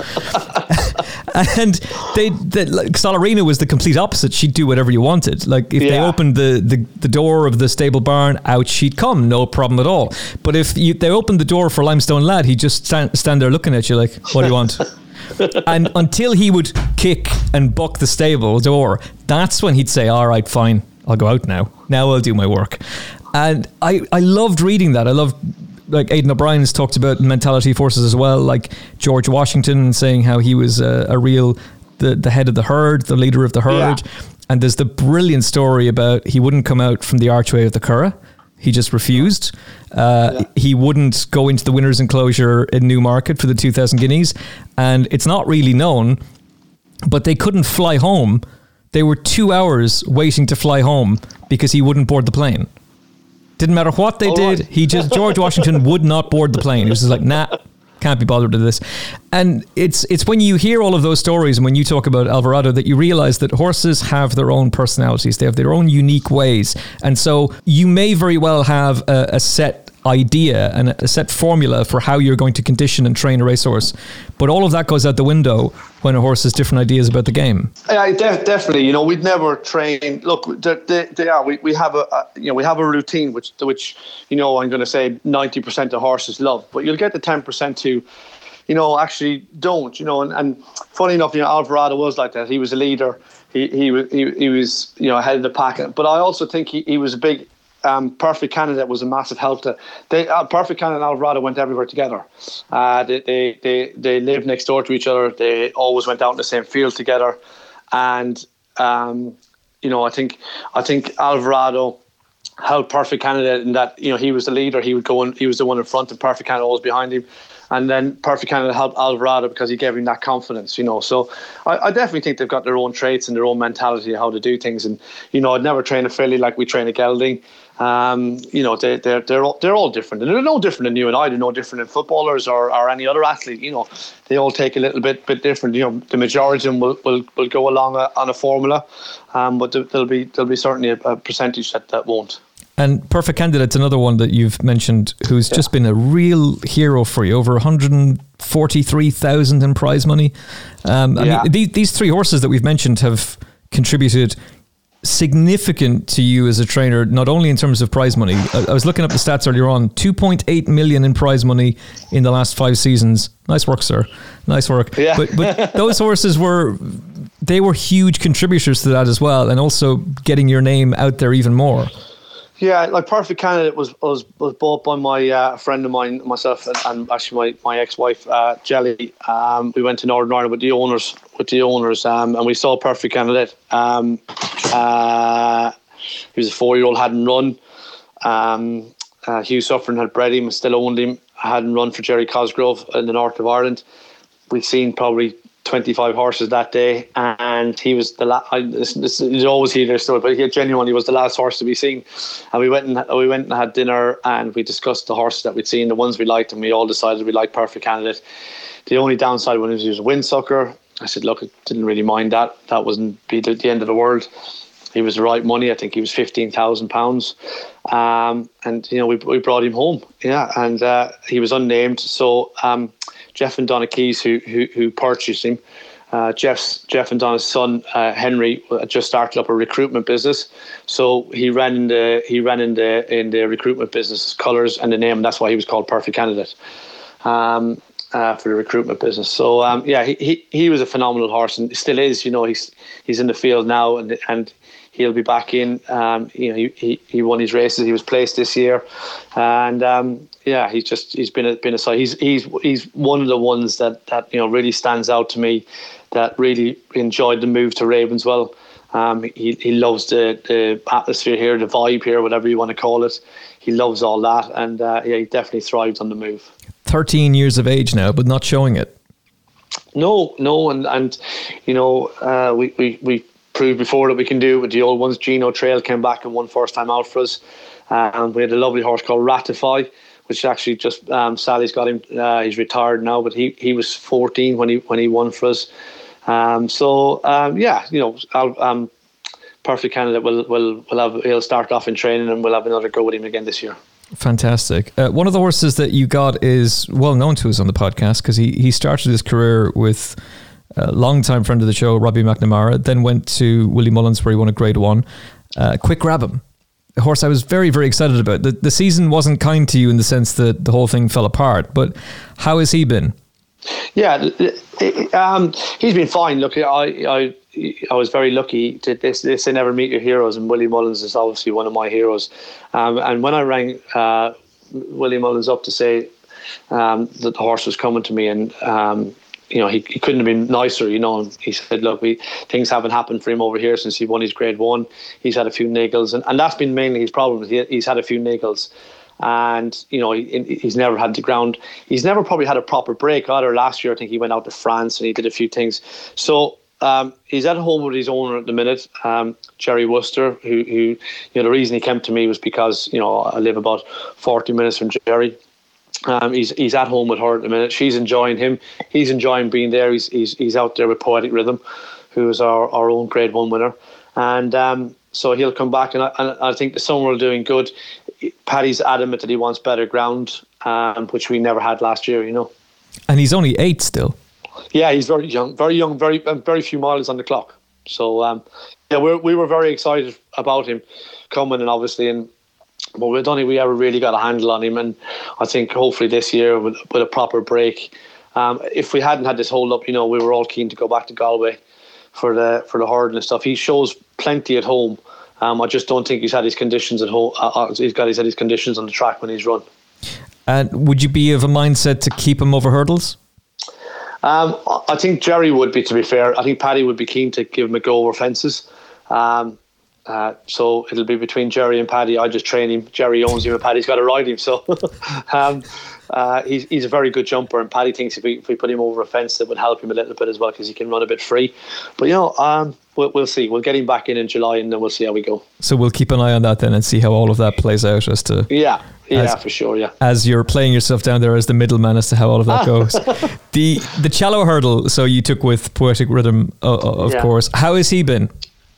And they, they like, Solarina was the complete opposite. She'd do whatever you wanted. Like if yeah. they opened the, the, the door of the stable barn, out she'd come, no problem at all. But if you, they opened the door for Limestone Lad, he'd just stand, stand there looking at you like, what do you want? And until he would kick and buck the stable door, that's when he'd say, all right, fine, I'll go out now. Now I'll do my work. And I, I loved reading that. I loved, like Aidan O'Brien's talked about mentality forces as well, like George Washington saying how he was a, a real, the, the head of the herd, the leader of the herd. Yeah. And there's the brilliant story about he wouldn't come out from the archway of the Curragh. He just refused. Uh, yeah. He wouldn't go into the winner's enclosure in Newmarket for the two thousand guineas. And it's not really known, but they couldn't fly home. They were two hours waiting to fly home because he wouldn't board the plane Didn't matter what they All did. right. He just George Washington would not board the plane. He was just like, nah, can't be bothered with this. And it's it's when you hear all of those stories and when you talk about Alvarado that you realize that horses have their own personalities. They have their own unique ways. And so you may very well have a, a set idea and a set formula for how you're going to condition and train a racehorse, but all of that goes out the window when a horse has different ideas about the game. Yeah, def- definitely. You know, we'd never train. Look, they, they, they are. We, we have a, a you know we have a routine which which you know I'm going to say ninety percent of horses love, but you'll get the ten percent who, you know, actually don't. You know, and, and funny enough, you know, Alvarado was like that. He was a leader. He he was he, he was you know ahead of the pack. But I also think he, he was a big. Um, Perfect Candidate was a massive help to. They uh, Perfect Candidate and Alvarado went everywhere together. Uh, they, they they they lived next door to each other. They always went out in the same field together, and um, you know I think I think Alvarado helped Perfect Candidate in that you know he was the leader. He would go in, he was the one in front, and Perfect Candidate always behind him. And then Perfect Candidate helped Alvarado because he gave him that confidence, you know. So I, I definitely think they've got their own traits and their own mentality of how to do things. And you know, I'd never train a filly like we train a gelding. Um, you know, they, they're they're all, they're all different, and they're no different than you and I. They're no different than footballers or, or any other athlete. You know, they all take a little bit bit different. You know, the majority of them will, will, will go along a, on a formula, um, but there'll be there'll be certainly a, a percentage that, that won't. And Perfect Candidate's another one that you've mentioned who's yeah. just been a real hero for you, over one hundred forty-three thousand in prize money. Um, I yeah. mean, these, these three horses that we've mentioned have contributed significant to you as a trainer, not only in terms of prize money. I, I was looking up the stats earlier on, two point eight million in prize money in the last five seasons. Nice work, sir. Nice work. Yeah. But, but those horses were, they were huge contributors to that as well, and also getting your name out there even more. Yeah, like Perfect Candidate was was, was bought by my uh, friend of mine, myself, and, and actually my, my ex-wife, uh, Jelly. Um, we went to Northern Ireland with the owners, with the owners, um, and we saw Perfect Candidate. Um, uh, he was a four-year-old, hadn't run. Um, uh, Hugh Suffren had bred him, still owned him, hadn't run for Jerry Cosgrove in the north of Ireland. We'd seen probably twenty-five horses that day, and he was the last. You always hear their story, but he genuinely was the last horse to be seen. And we went and we went and had dinner, and we discussed the horses that we'd seen, the ones we liked, and we all decided we liked Perfect Candidate. The only downside was he was a windsucker. I said, look, I didn't really mind that. That wasn't be the, the end of the world. He was the right money. I think he was fifteen thousand pounds, um, and you know we we brought him home. Yeah, and uh, he was unnamed. So. Um, Jeff and Donna Keys, who who, who purchased him, uh, Jeff's Jeff and Donna's son uh, Henry just started up a recruitment business. So he ran in the he ran in the in the recruitment business colours and the name, and that's why he was called Perfect Candidate um, uh, for the recruitment business. So um, yeah, he, he he was a phenomenal horse and still is. You know, he's he's in the field now, and and. He'll be back in. Um, you know, he, he he won his races. He was placed this year, and um, yeah, he's just he's been a been a side. He's he's he's one of the ones that, that you know really stands out to me. That really enjoyed the move to Ravenswell. Um, he he loves the the atmosphere here, the vibe here, whatever you want to call it. He loves all that, and uh, yeah, he definitely thrives on the move. Thirteen years of age now, but not showing it. No, no, and and you know, uh, we we we. proved before that we can do it with the old ones. Gino Trail came back and won first time out for us, uh, and we had a lovely horse called Ratify, which actually just um, Sally's got him. Uh, he's retired now, but he, he was fourteen when he when he won for us. Um, so um, yeah, you know, I'll, um, Perfect Candidate will will will have he'll start off in training, and we'll have another go with him again this year. Fantastic. Uh, one of the horses that you got is well known to us on the podcast because he he started his career with a long-time friend of the show, Robbie McNamara, then went to Willie Mullins where he won a grade one. Uh, Quick Grab 'Em, a horse I was very, very excited about. The, the season wasn't kind to you in the sense that the whole thing fell apart, but how has he been? Yeah, um, he's been fine. Look, I, I, I was very lucky to this. This they never meet your heroes, and Willie Mullins is obviously one of my heroes. Um, and when I rang uh, Willie Mullins up to say um, that the horse was coming to me, and um, you know, he, he couldn't have been nicer, you know. He said, look, we things haven't happened for him over here since he won his grade one. He's had a few niggles, and, and that's been mainly his problem. He, he's had a few niggles. And, you know, he, he's never had the ground. He's never probably had a proper break either. Last year, I think he went out to France and he did a few things. So um, he's at home with his owner at the minute, um, Jerry Worcester, who, who, you know, the reason he came to me was because, you know, I live about forty minutes from Jerry. Um, he's he's at home with her at the minute. She's enjoying him. He's enjoying being there. He's he's he's out there with Poetic Rhythm, who is our, our own Grade One winner, and um, so he'll come back. And I, and I think the summer are doing good. Paddy's adamant that he wants better ground, um, which we never had last year. You know, and he's only eight still. Yeah, he's very young, very young, very very few miles on the clock. So um, yeah, we we were very excited about him coming, and obviously and. But we don't think we ever really got a handle on him, and I think hopefully this year with, with a proper break, um, if we hadn't had this hold up, you know, we were all keen to go back to Galway for the for the hurdle and stuff. He shows plenty at home. Um, I just don't think he's had his conditions at home. Uh, he's got he's had his conditions on the track when he's run. And would you be of a mindset to keep him over hurdles? Um, I think Jerry would be. To be fair, I think Paddy would be keen to give him a go over fences. Um, Uh, so it'll be between Jerry and Paddy. I just train him. Jerry owns him and Paddy's got to ride him. So um, uh, he's he's a very good jumper, and Paddy thinks if we if we put him over a fence, that would help him a little bit as well because he can run a bit free. But you know, um, we'll, we'll see. We'll get him back in in July, and then we'll see how we go. So we'll keep an eye on that then and see how all of that plays out as to yeah. Yeah, as, for sure, yeah. As you're playing yourself down there as the middleman as to how all of that goes. the the Cello hurdle, so you took with Poetic Rhythm, uh, of yeah. course. How has he been?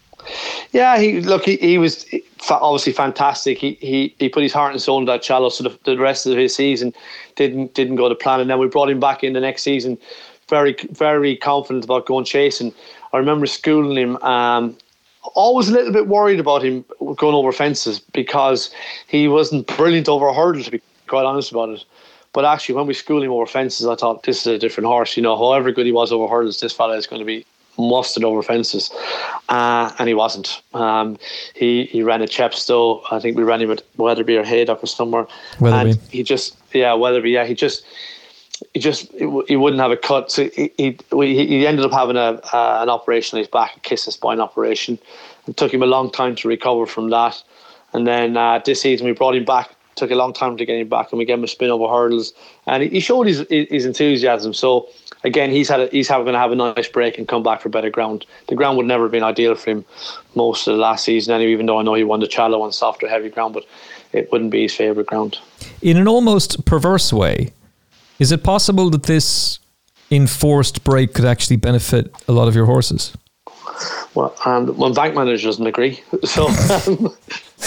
Yeah, he look. He, he was obviously fantastic. He he he put his heart and soul into that Cello. So the, the rest of his season didn't didn't go to plan. And then we brought him back in the next season, very very confident about going chasing. I remember schooling him. Um, always a little bit worried about him going over fences because he wasn't brilliant over a hurdle, to be quite honest about it. But actually, when we schooled him over fences, I thought this is a different horse. You know, however good he was over hurdles, this fella is going to be mustard over fences, uh, and he wasn't. Um, he he ran a Chepstow. I think we ran him at Weatherby or Haydock or somewhere. Weatherby. And he just yeah Weatherby. Yeah, he just he just he wouldn't have a cut. So he he, he ended up having a uh, an operation on his back, a kiss and spine operation. It took him a long time to recover from that. And then uh, this season we brought him back. Took a long time to get him back, and we gave him a spin over hurdles, and he showed his his enthusiasm. So again, he's had a, he's going to have a nice break and come back for better ground. The ground would never have been ideal for him most of the last season, anyway, even though I know he won the Cello on softer, heavy ground, but it wouldn't be his favourite ground. In an almost perverse way, is it possible that this enforced break could actually benefit a lot of your horses? Well, um, my bank manager doesn't agree. So, um,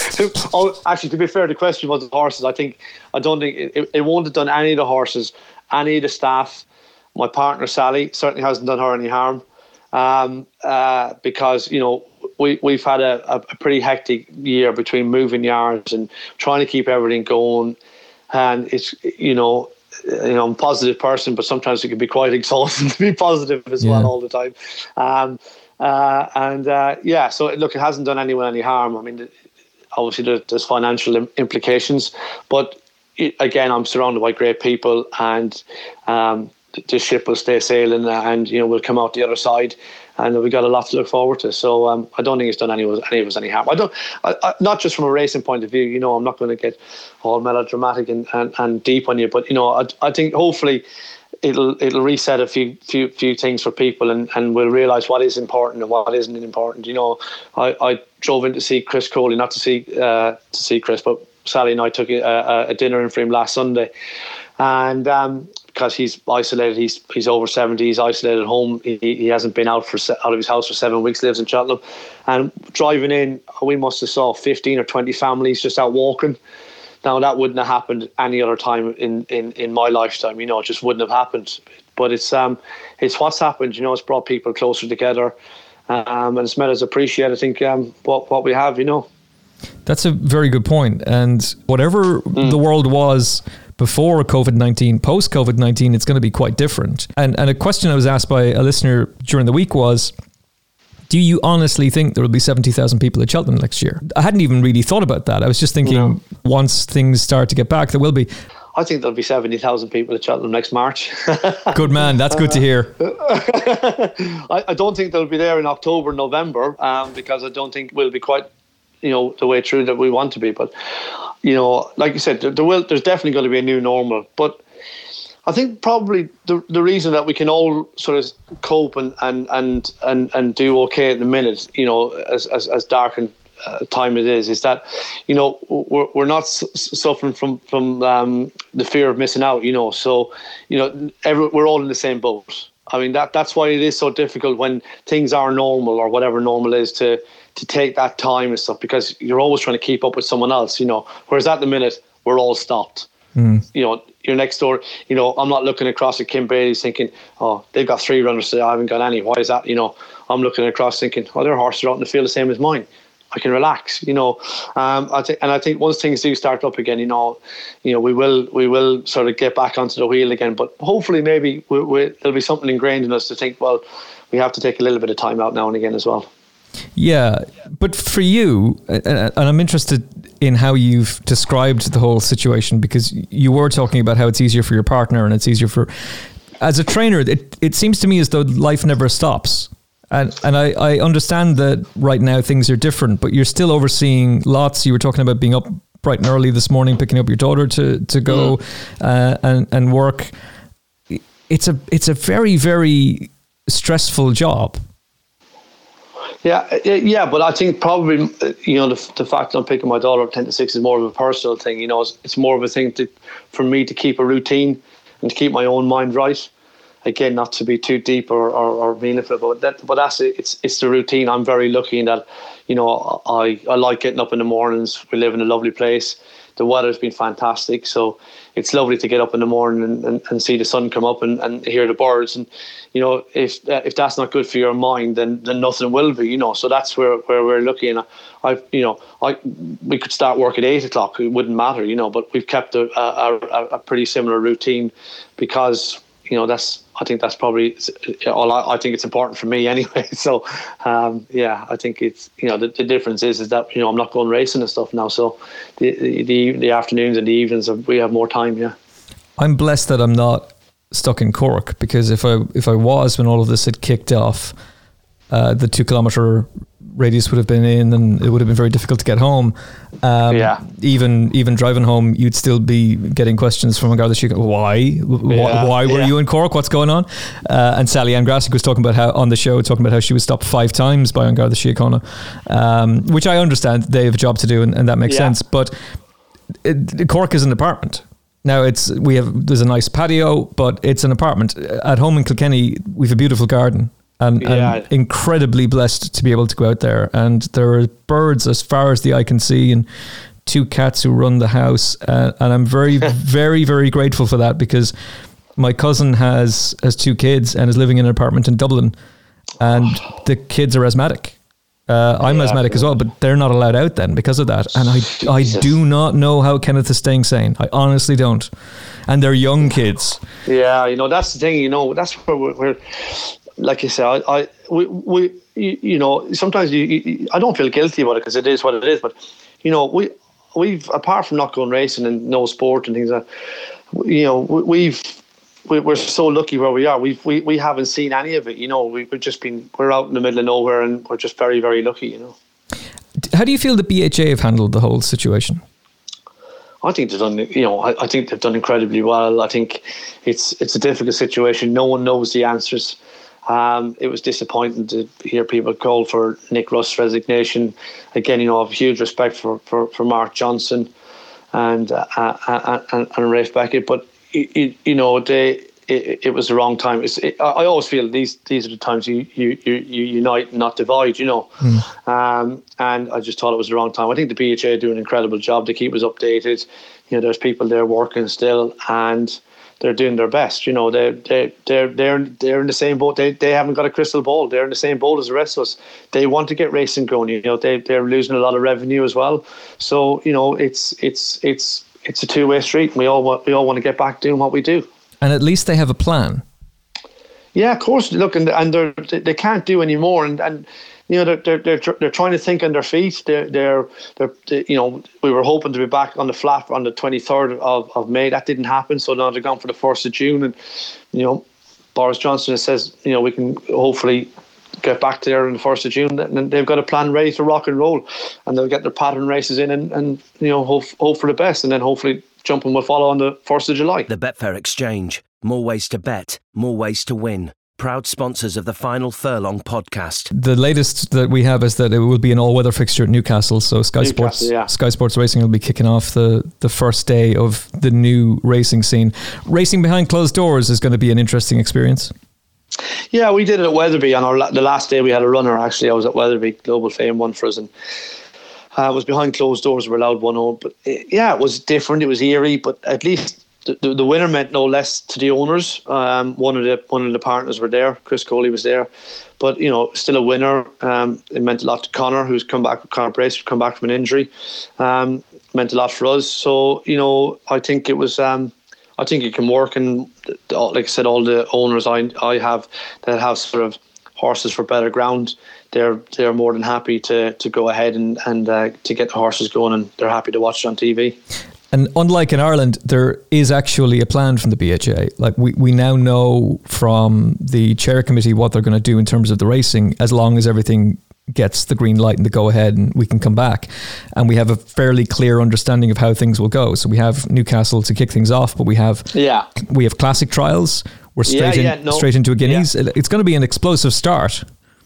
oh, actually, to be fair, the question was the horses. I think I don't think it, it won't have done any of the horses, any of the staff. My partner Sally certainly hasn't done her any harm, um, uh, because you know we we've had a, a pretty hectic year between moving yards and trying to keep everything going, and it's you know. You know, I'm a positive person, but sometimes it can be quite exhausting to be positive as yeah. well all the time. Um, uh, and uh, yeah, so look, it hasn't done anyone any harm. I mean, obviously there's financial implications, but it, again, I'm surrounded by great people, and um, the ship will stay sailing, and you know we'll come out the other side, and we've got a lot to look forward to. So um, I don't think it's done any, any of us any harm. I don't, I, I, not just from a racing point of view. You know, I'm not going to get all melodramatic and, and, and deep on you, but you know, I, I think hopefully it'll it'll reset a few few few things for people, and, and we'll realise what is important and what isn't important. You know, I, I drove in to see Chris Coley, not to see uh, to see Chris, but Sally and I took a, a, a dinner in for him last Sunday, and. Um, Because he's isolated, he's he's over seventy, he's isolated at home. He he hasn't been out for out of his house for seven weeks. Lives in Cheltenham, and driving in, we must have saw fifteen or twenty families just out walking. Now that wouldn't have happened any other time in, in, in my lifetime. You know, it just wouldn't have happened. But it's um it's what's happened. You know, it's brought people closer together, um, and it's made us appreciate, I think, um what what we have. You know, that's a very good point. And whatever mm. the world was before COVID nineteen, post-COVID nineteen, it's going to be quite different. And and a question I was asked by a listener during the week was, do you honestly think there will be seventy thousand people at Cheltenham next year? I hadn't even really thought about that. I was just thinking no. once things start to get back, there will be. I think there'll be seventy thousand people at Cheltenham next March. Good man, that's good to hear. I, I don't think they'll be there in October, November, um, because I don't think we'll be quite, you know, the way through that we want to be. But you know, like you said, there, there will. There's definitely going to be a new normal. But I think probably the the reason that we can all sort of cope and and and and, and do okay at the minute, you know, as as, as dark and uh, time it is, is that, you know, we're we're not su- suffering from from um, the fear of missing out, you know. So, you know, every, we're all in the same boat. I mean, that that's why it is so difficult when things are normal or whatever normal is to to take that time and stuff, because you're always trying to keep up with someone else, you know. Whereas at the minute, we're all stopped. Mm. You know, you're next door, you know, I'm not looking across at Kim Brady's thinking, oh, they've got three runners today, I haven't got any. Why is that? You know, I'm looking across thinking, oh, their horses are out in the field the same as mine. I can relax, you know. Um, I think, and I think once things do start up again, you know, you know, we will we will sort of get back onto the wheel again. But hopefully, maybe we, we, there'll be something ingrained in us to think, well, we have to take a little bit of time out now and again as well. Yeah, but for you, and I'm interested in how you've described the whole situation, because you were talking about how it's easier for your partner and it's easier for, as a trainer, it, it seems to me as though life never stops. And and I, I understand that right now things are different, but you're still overseeing lots. You were talking about being up bright and early this morning, picking up your daughter to, to go mm. uh, and, and work. It's a, it's a very, very stressful job. Yeah, yeah, but I think probably, you know, the, the fact that I'm picking my daughter up ten to six is more of a personal thing. You know, it's, it's more of a thing to, for me to keep a routine and to keep my own mind right. Again, not to be too deep or, or, or meaningful, but that, but that's it. It's it's the routine. I'm very lucky in that, you know, I, I like getting up in the mornings. We live in a lovely place. The weather's been fantastic, so it's lovely to get up in the morning and, and, and see the sun come up and, and hear the birds. And, you know, if if that's not good for your mind, then then nothing will be, you know. So that's where, where we're looking. I, you know, I we could start work at eight o'clock. It wouldn't matter, you know. But we've kept a a, a, a pretty similar routine because, you know, that's I think that's probably all. I, I think it's important for me anyway. So, um, yeah, I think it's, you know, the, the difference is is that, you know, I'm not going racing and stuff now. So the the, the afternoons and the evenings we have more time. Yeah, I'm blessed that I'm not stuck in Cork, because if I if I was when all of this had kicked off, uh, the two kilometre radius would have been in, and it would have been very difficult to get home. Um, yeah. Even even driving home, you'd still be getting questions from Garda Síochána. Why? Why, yeah, why were yeah. you in Cork? What's going on? Uh, and Sally Ann Grassick was talking about how on the show, talking about how she was stopped five times by Garda Síochána, um, which I understand they have a job to do, and, and that makes yeah. sense. But it, Cork is an apartment. Now it's we have there's a nice patio, but it's an apartment. At home in Kilkenny, we have a beautiful garden. And, yeah. and incredibly blessed to be able to go out there. And there are birds as far as the eye can see, and two cats who run the house. Uh, and I'm very, very, very grateful for that, because my cousin has has two kids and is living in an apartment in Dublin, and the kids are asthmatic. Uh, I'm yeah, asthmatic as well, but they're not allowed out then because of that. And I, I do not know how Kenneth is staying sane. I honestly don't. And they're young kids. Yeah, you know, that's the thing, you know, that's where we're... we're like you said, I, I we, we, you, you know, sometimes you, you, I don't feel guilty about it because it is what it is. But, you know, we, we've, apart from not going racing and no sport and things like that, you know, we, we've, we, we're so lucky where we are. We've, we, we haven't seen any of it, you know, we've just been, we're out in the middle of nowhere, and we're just very, very lucky, you know. How do you feel the B H A have handled the whole situation? I think they've done, you know, I, I think they've done incredibly well. I think it's, it's a difficult situation. No one knows the answers. Um, it was disappointing to hear people call for Nick Rust's resignation. Again, you know, I have huge respect for, for, for Mark Johnson and uh, uh, and, and Rafe Beckett, but it, it, you know, they it, it was the wrong time. It's, it, I always feel these these are the times you you, you, you unite, not divide. You know, mm. um, and I just thought it was the wrong time. I think the B H A do an incredible job to keep us updated. You know, there's people there working still, and they're doing their best. You know, they they they're they're they're in the same boat. They they haven't got a crystal ball. They're in the same boat as the rest of us. They want to get racing going. You know, they they're losing a lot of revenue as well. So, you know, it's it's it's it's a two way street. We all want we all want to get back doing what we do. And at least they have a plan. Yeah, of course. Look, and and they're, they can't do any more. And and you know, they're they're they're they're trying to think on their feet. They're they're they're, they, you know, we were hoping to be back on the flat on the twenty-third of, of May. That didn't happen. So now they're gone for the first of June. And, you know, Boris Johnson says, you know, we can hopefully get back there on the first of June. And they've got a plan ready to rock and roll. And they'll get their pattern races in and, and you know, hope, hope for the best. And then hopefully jumping will follow on the first of July. The Betfair Exchange. more ways to bet, more ways to win. Proud sponsors of the Final Furlong podcast. The latest that we have is that it will be an all-weather fixture at Newcastle. So Sky Newcastle, Sports, yeah. Sky Sports Racing will be kicking off the, the first day of the new racing scene. Racing behind closed doors is going to be an interesting experience. Yeah, we did it at Weatherby on our the last day we had a runner. Actually, I was at Weatherby. Global Fame won for us, and uh, it was behind closed doors. We were allowed one on, but it, yeah, it was different. It was eerie, but at least the, the, the winner meant no less to the owners. Um, one of the one of the partners were there. Chris Coley was there, but you know, still a winner. Um, it meant a lot to Connor, who's come back. Connor Brace, come back from an injury. Um, meant a lot for us. So you know, I think it was. Um, I think it can work, and like I said, all the owners I I have that have sort of horses for better ground, they're they're more than happy to to go ahead and and uh, to get the horses going, and they're happy to watch it on T V. And unlike in Ireland, there is actually a plan from the B H A. Like we, we now know from the chair committee what they're going to do in terms of the racing, as long as everything gets the green light and the go ahead and we can come back. And we have a fairly clear understanding of how things will go. So we have Newcastle to kick things off, but we have yeah. we have classic trials. We're straight yeah, in yeah, no. straight into a Guineas. Yeah. It's going to be an explosive start.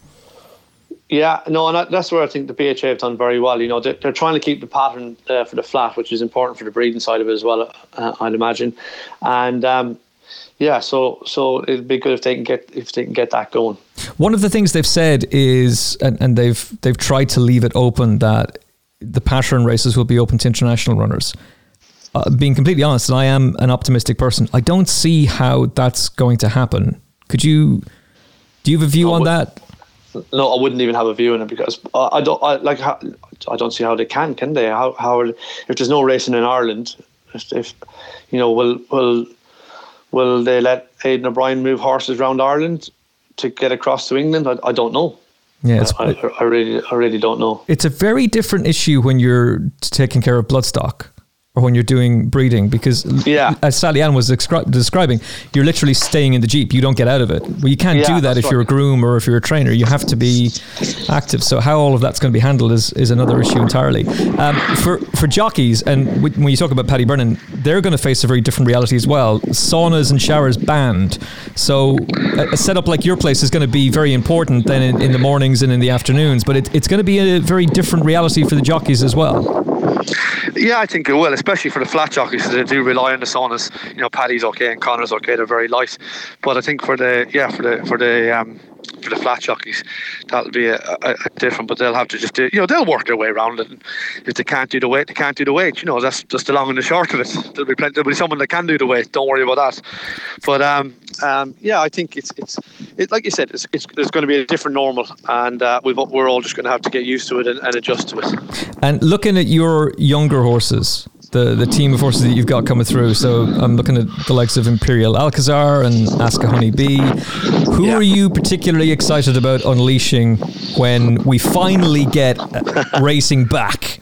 Yeah, no, and that's where I think the B H A have done very well. You know, they're, they're trying to keep the pattern uh, for the flat, which is important for the breeding side of it as well, uh, I'd imagine. And um, yeah, so so it'd be good if they can get if they can get that going. One of the things they've said is, and, and they've they've tried to leave it open, that the pattern races will be open to international runners. Uh, being completely honest, and I am an optimistic person, I don't see how that's going to happen. Could you? Do you have a view no, on but, that? No, I wouldn't even have a view on it, because I, I don't I, like. How, I don't see how they can. Can they? How how if there's no racing in Ireland, if, if you know, will will will they let Aidan O'Brien move horses around Ireland to get across to England? I, I don't know. Yeah, it's, I, I, I really I really don't know. It's a very different issue when you're taking care of bloodstock or when you're doing breeding, because yeah. as Sally Ann was descri- describing, you're literally staying in the Jeep. You don't get out of it. Well, you can't yeah, do that if right. you're a groom or if you're a trainer. You have to be active. So how all of that's going to be handled is, is another issue entirely. Um, for for jockeys, and when you talk about Paddy Brennan, they're going to face a very different reality as well. Saunas and showers banned. So a, a setup like your place is going to be very important then in, in the mornings and in the afternoons, but it, it's going to be a very different reality for the jockeys as well. Yeah, I think it will, especially for the flat jockeys. They do rely on the saunas. You know, Paddy's okay and Connor's okay. They're very light, but I think for the yeah for the for the um, for the flat jockeys, that'll be a, a, a different. But they'll have to just do, you know, they'll work their way around it. And if they can't do the weight, they can't do the weight. You know, that's just the long and the short of it. There'll be plenty. There'll be someone that can do the weight. Don't worry about that. But um, um, yeah, I think it's it's it, like you said, it's, it's there's going to be a different normal, and uh, we've, we're all just going to have to get used to it and, and adjust to it. And looking at your younger horses, the the team of horses that you've got coming through, so I'm looking at the likes of Imperial Alcazar and Aska Honeybee. Who yeah. are you particularly excited about unleashing when we finally get racing back?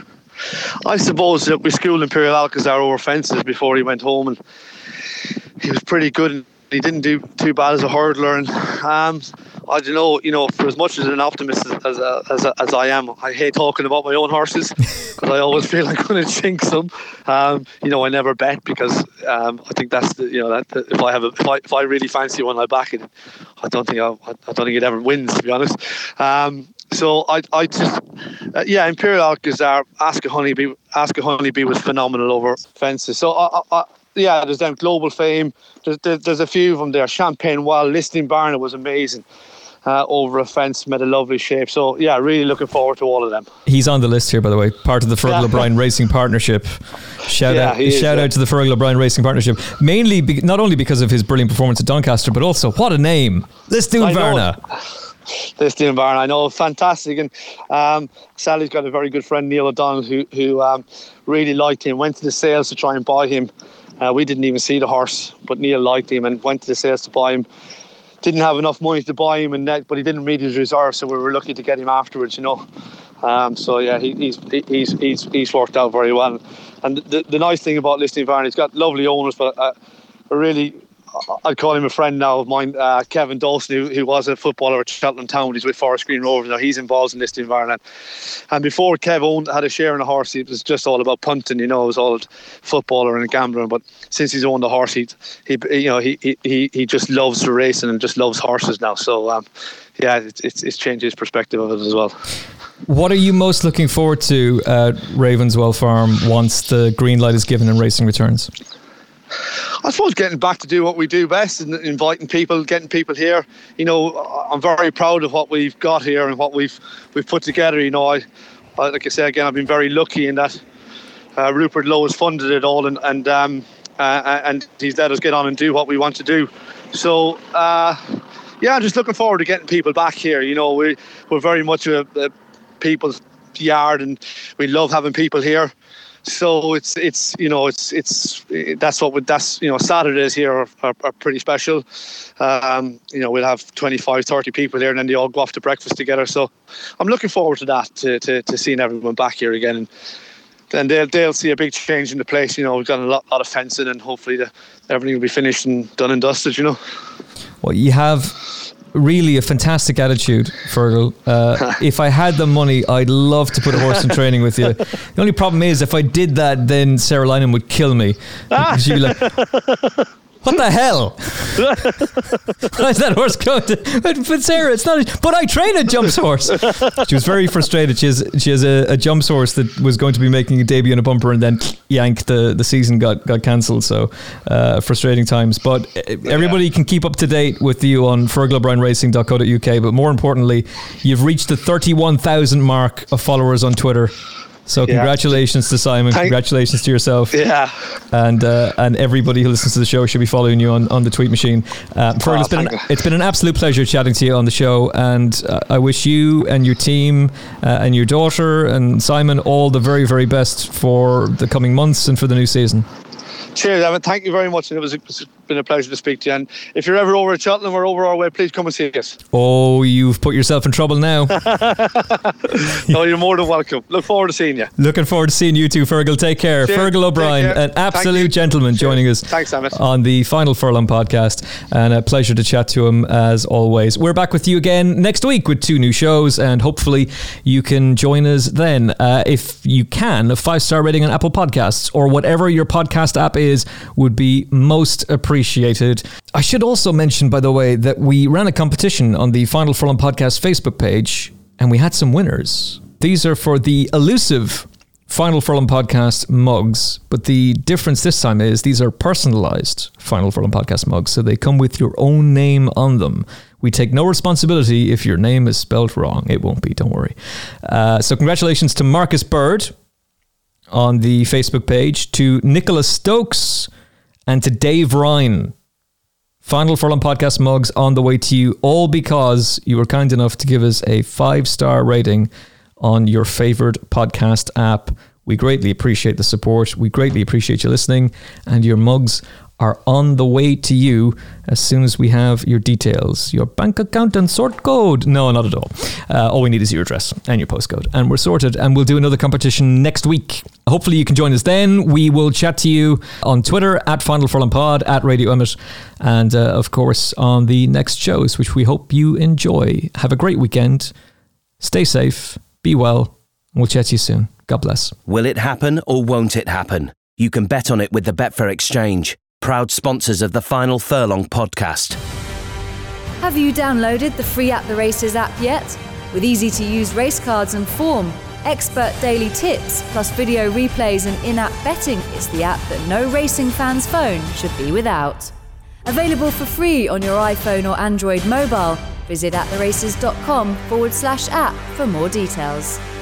I suppose that we schooled Imperial Alcazar over fences before he went home, and he was pretty good, and he didn't do too bad as a hurdler. And um, I don't know, you know, for as much as an optimist as as, as, as I am, I hate talking about my own horses because I always feel I'm going to jinx them. Um, you know, I never bet because um, I think that's the, you know, that, that if I have a, if I if I really fancy one, I back it. I don't think I, I don't think it ever wins, to be honest. Um, so I I just uh, yeah, Imperial Alcazar, Aska Honeybee, Aska Honeybee was phenomenal over fences. So I. I, I yeah, there's them Global Fame. There's, there's, there's a few of them there. Champagne Wild, Listening Barnet was amazing. Uh, over a fence, made a lovely shape. So yeah, really looking forward to all of them. He's on the list here, by the way, part of the Fergal yeah. O'Brien Racing Partnership. Shout yeah, out, is, shout yeah. out to the Fergal O'Brien Racing Partnership. Mainly, be, not only because of his brilliant performance at Doncaster, but also what a name, Listening Barnet. Listening Barnet, I know, fantastic. And um, Sally's got a very good friend, Neil O'Donnell, who who um, really liked him. Went to the sales to try and buy him. Uh, we didn't even see the horse, but Neil liked him and went to the sales to buy him. Didn't have enough money to buy him, and but he didn't meet his reserve, so we were lucky to get him afterwards, you know. Um, so yeah, he, he's he's he's he's worked out very well. And the the nice thing about Listening Barnet, he's got lovely owners, but uh, really, I call him a friend now of mine, uh, Kevin Dawson, who, who was a footballer at Cheltenham Town. He's with Forest Green Rovers now. He's involved in this environment. And before Kev owned, had a share in a horse, it was just all about punting, you know, it was all footballer and gambler. But since he's owned the horse, he, he you know, he, he, he just loves racing and just loves horses now. So, um, yeah, it's, it's, it's changed his perspective of it as well. What are you most looking forward to at Ravenswell Farm once the green light is given and racing returns? I suppose getting back to do what we do best and inviting people, getting people here. You know, I'm very proud of what we've got here and what we've we've put together. You know, I, I like I say again, I've been very lucky in that uh, Rupert Lowe has funded it all, and and um, uh, and he's let us get on and do what we want to do. So uh, yeah, I'm just looking forward to getting people back here. You know, we we're very much a, a people's yard, and we love having people here. So it's it's you know it's it's that's what we, that's you know Saturdays here are, are, are pretty special. Um, you know, we'll have twenty-five, thirty people here, and then they all go off to breakfast together. So I'm looking forward to that, to to, to seeing everyone back here again, and then they'll they'll see a big change in the place. You know, we've got a lot, lot of fencing, and hopefully the, everything will be finished and done and dusted. You know. Well, you have really a fantastic attitude, Fergal. Uh, if I had the money, I'd love to put a horse in training with you. The only problem is, if I did that, then Sarah Lynham would kill me. She'd be like, what the hell? Where's that horse going to? But Sarah, it's not. A, but I train a jumps horse. She was very frustrated. She has she has a, a jumps horse that was going to be making a debut in a bumper, and then yank the, the season got got cancelled. So uh, frustrating times. But everybody can keep up to date with you on fergal o'brien racing dot co dot U K. But more importantly, you've reached the thirty-one thousand mark of followers on Twitter. So congratulations yeah. to Simon. Thank- congratulations to yourself. Yeah. And uh, and everybody who listens to the show should be following you on, on the tweet machine. Uh, Fergal, oh, it's been an, it's been an absolute pleasure chatting to you on the show, and uh, I wish you and your team uh, and your daughter and Simon all the very, very best for the coming months and for the new season. Cheers, Evan. Thank you very much. And it was it's been a pleasure to speak to you. And if you're ever over at Cheltenham or over our way, please come and see us. Oh, you've put yourself in trouble now. No, you're more than welcome. Look forward to seeing you. Looking forward to seeing you too, Fergal. Take care. Cheers. Fergal O'Brien, an absolute gentleman, Cheers. joining us Thanks, Emmett. on the Final Furlong podcast. And a pleasure to chat to him as always. We're back with you again next week with two new shows, and hopefully you can join us then. Uh, if you can, a five-star rating on Apple Podcasts or whatever your podcast app is would be most appreciated. I should also mention, by the way, that we ran a competition on the Final Furlong podcast Facebook page, and we had some winners. These are for the elusive Final Furlong podcast mugs, but the difference this time is these are personalized Final Furlong podcast mugs, so they come with your own name on them. We take no responsibility if your name is spelled wrong. It won't be, don't worry. Uh, so congratulations to Marcus Bird on the Facebook page, to Nicholas Stokes, and to Dave Ryan. Final Furlong podcast mugs on the way to you, all because you were kind enough to give us a five-star rating on your favorite podcast app. We greatly appreciate the support. We greatly appreciate you listening, and your mugs are on the way to you as soon as we have your details, your bank account and sort code. No, not at all. Uh, all we need is your address and your postcode, and we're sorted. And we'll do another competition next week. Hopefully you can join us then. We will chat to you on Twitter at Final Furlong Pod, at Radio Emmett, and uh, of course on the next shows, which we hope you enjoy. Have a great weekend. Stay safe. Be well. And we'll chat to you soon. God bless. Will it happen or won't it happen? You can bet on it with the Betfair Exchange, proud sponsors of the Final Furlong podcast. Have you downloaded the free At The Races app yet? With easy-to-use race cards and form, expert daily tips, plus video replays and in-app betting, it's the app that no racing fan's phone should be without. Available for free on your iPhone or Android mobile. Visit at the races dot com forward slash app for more details.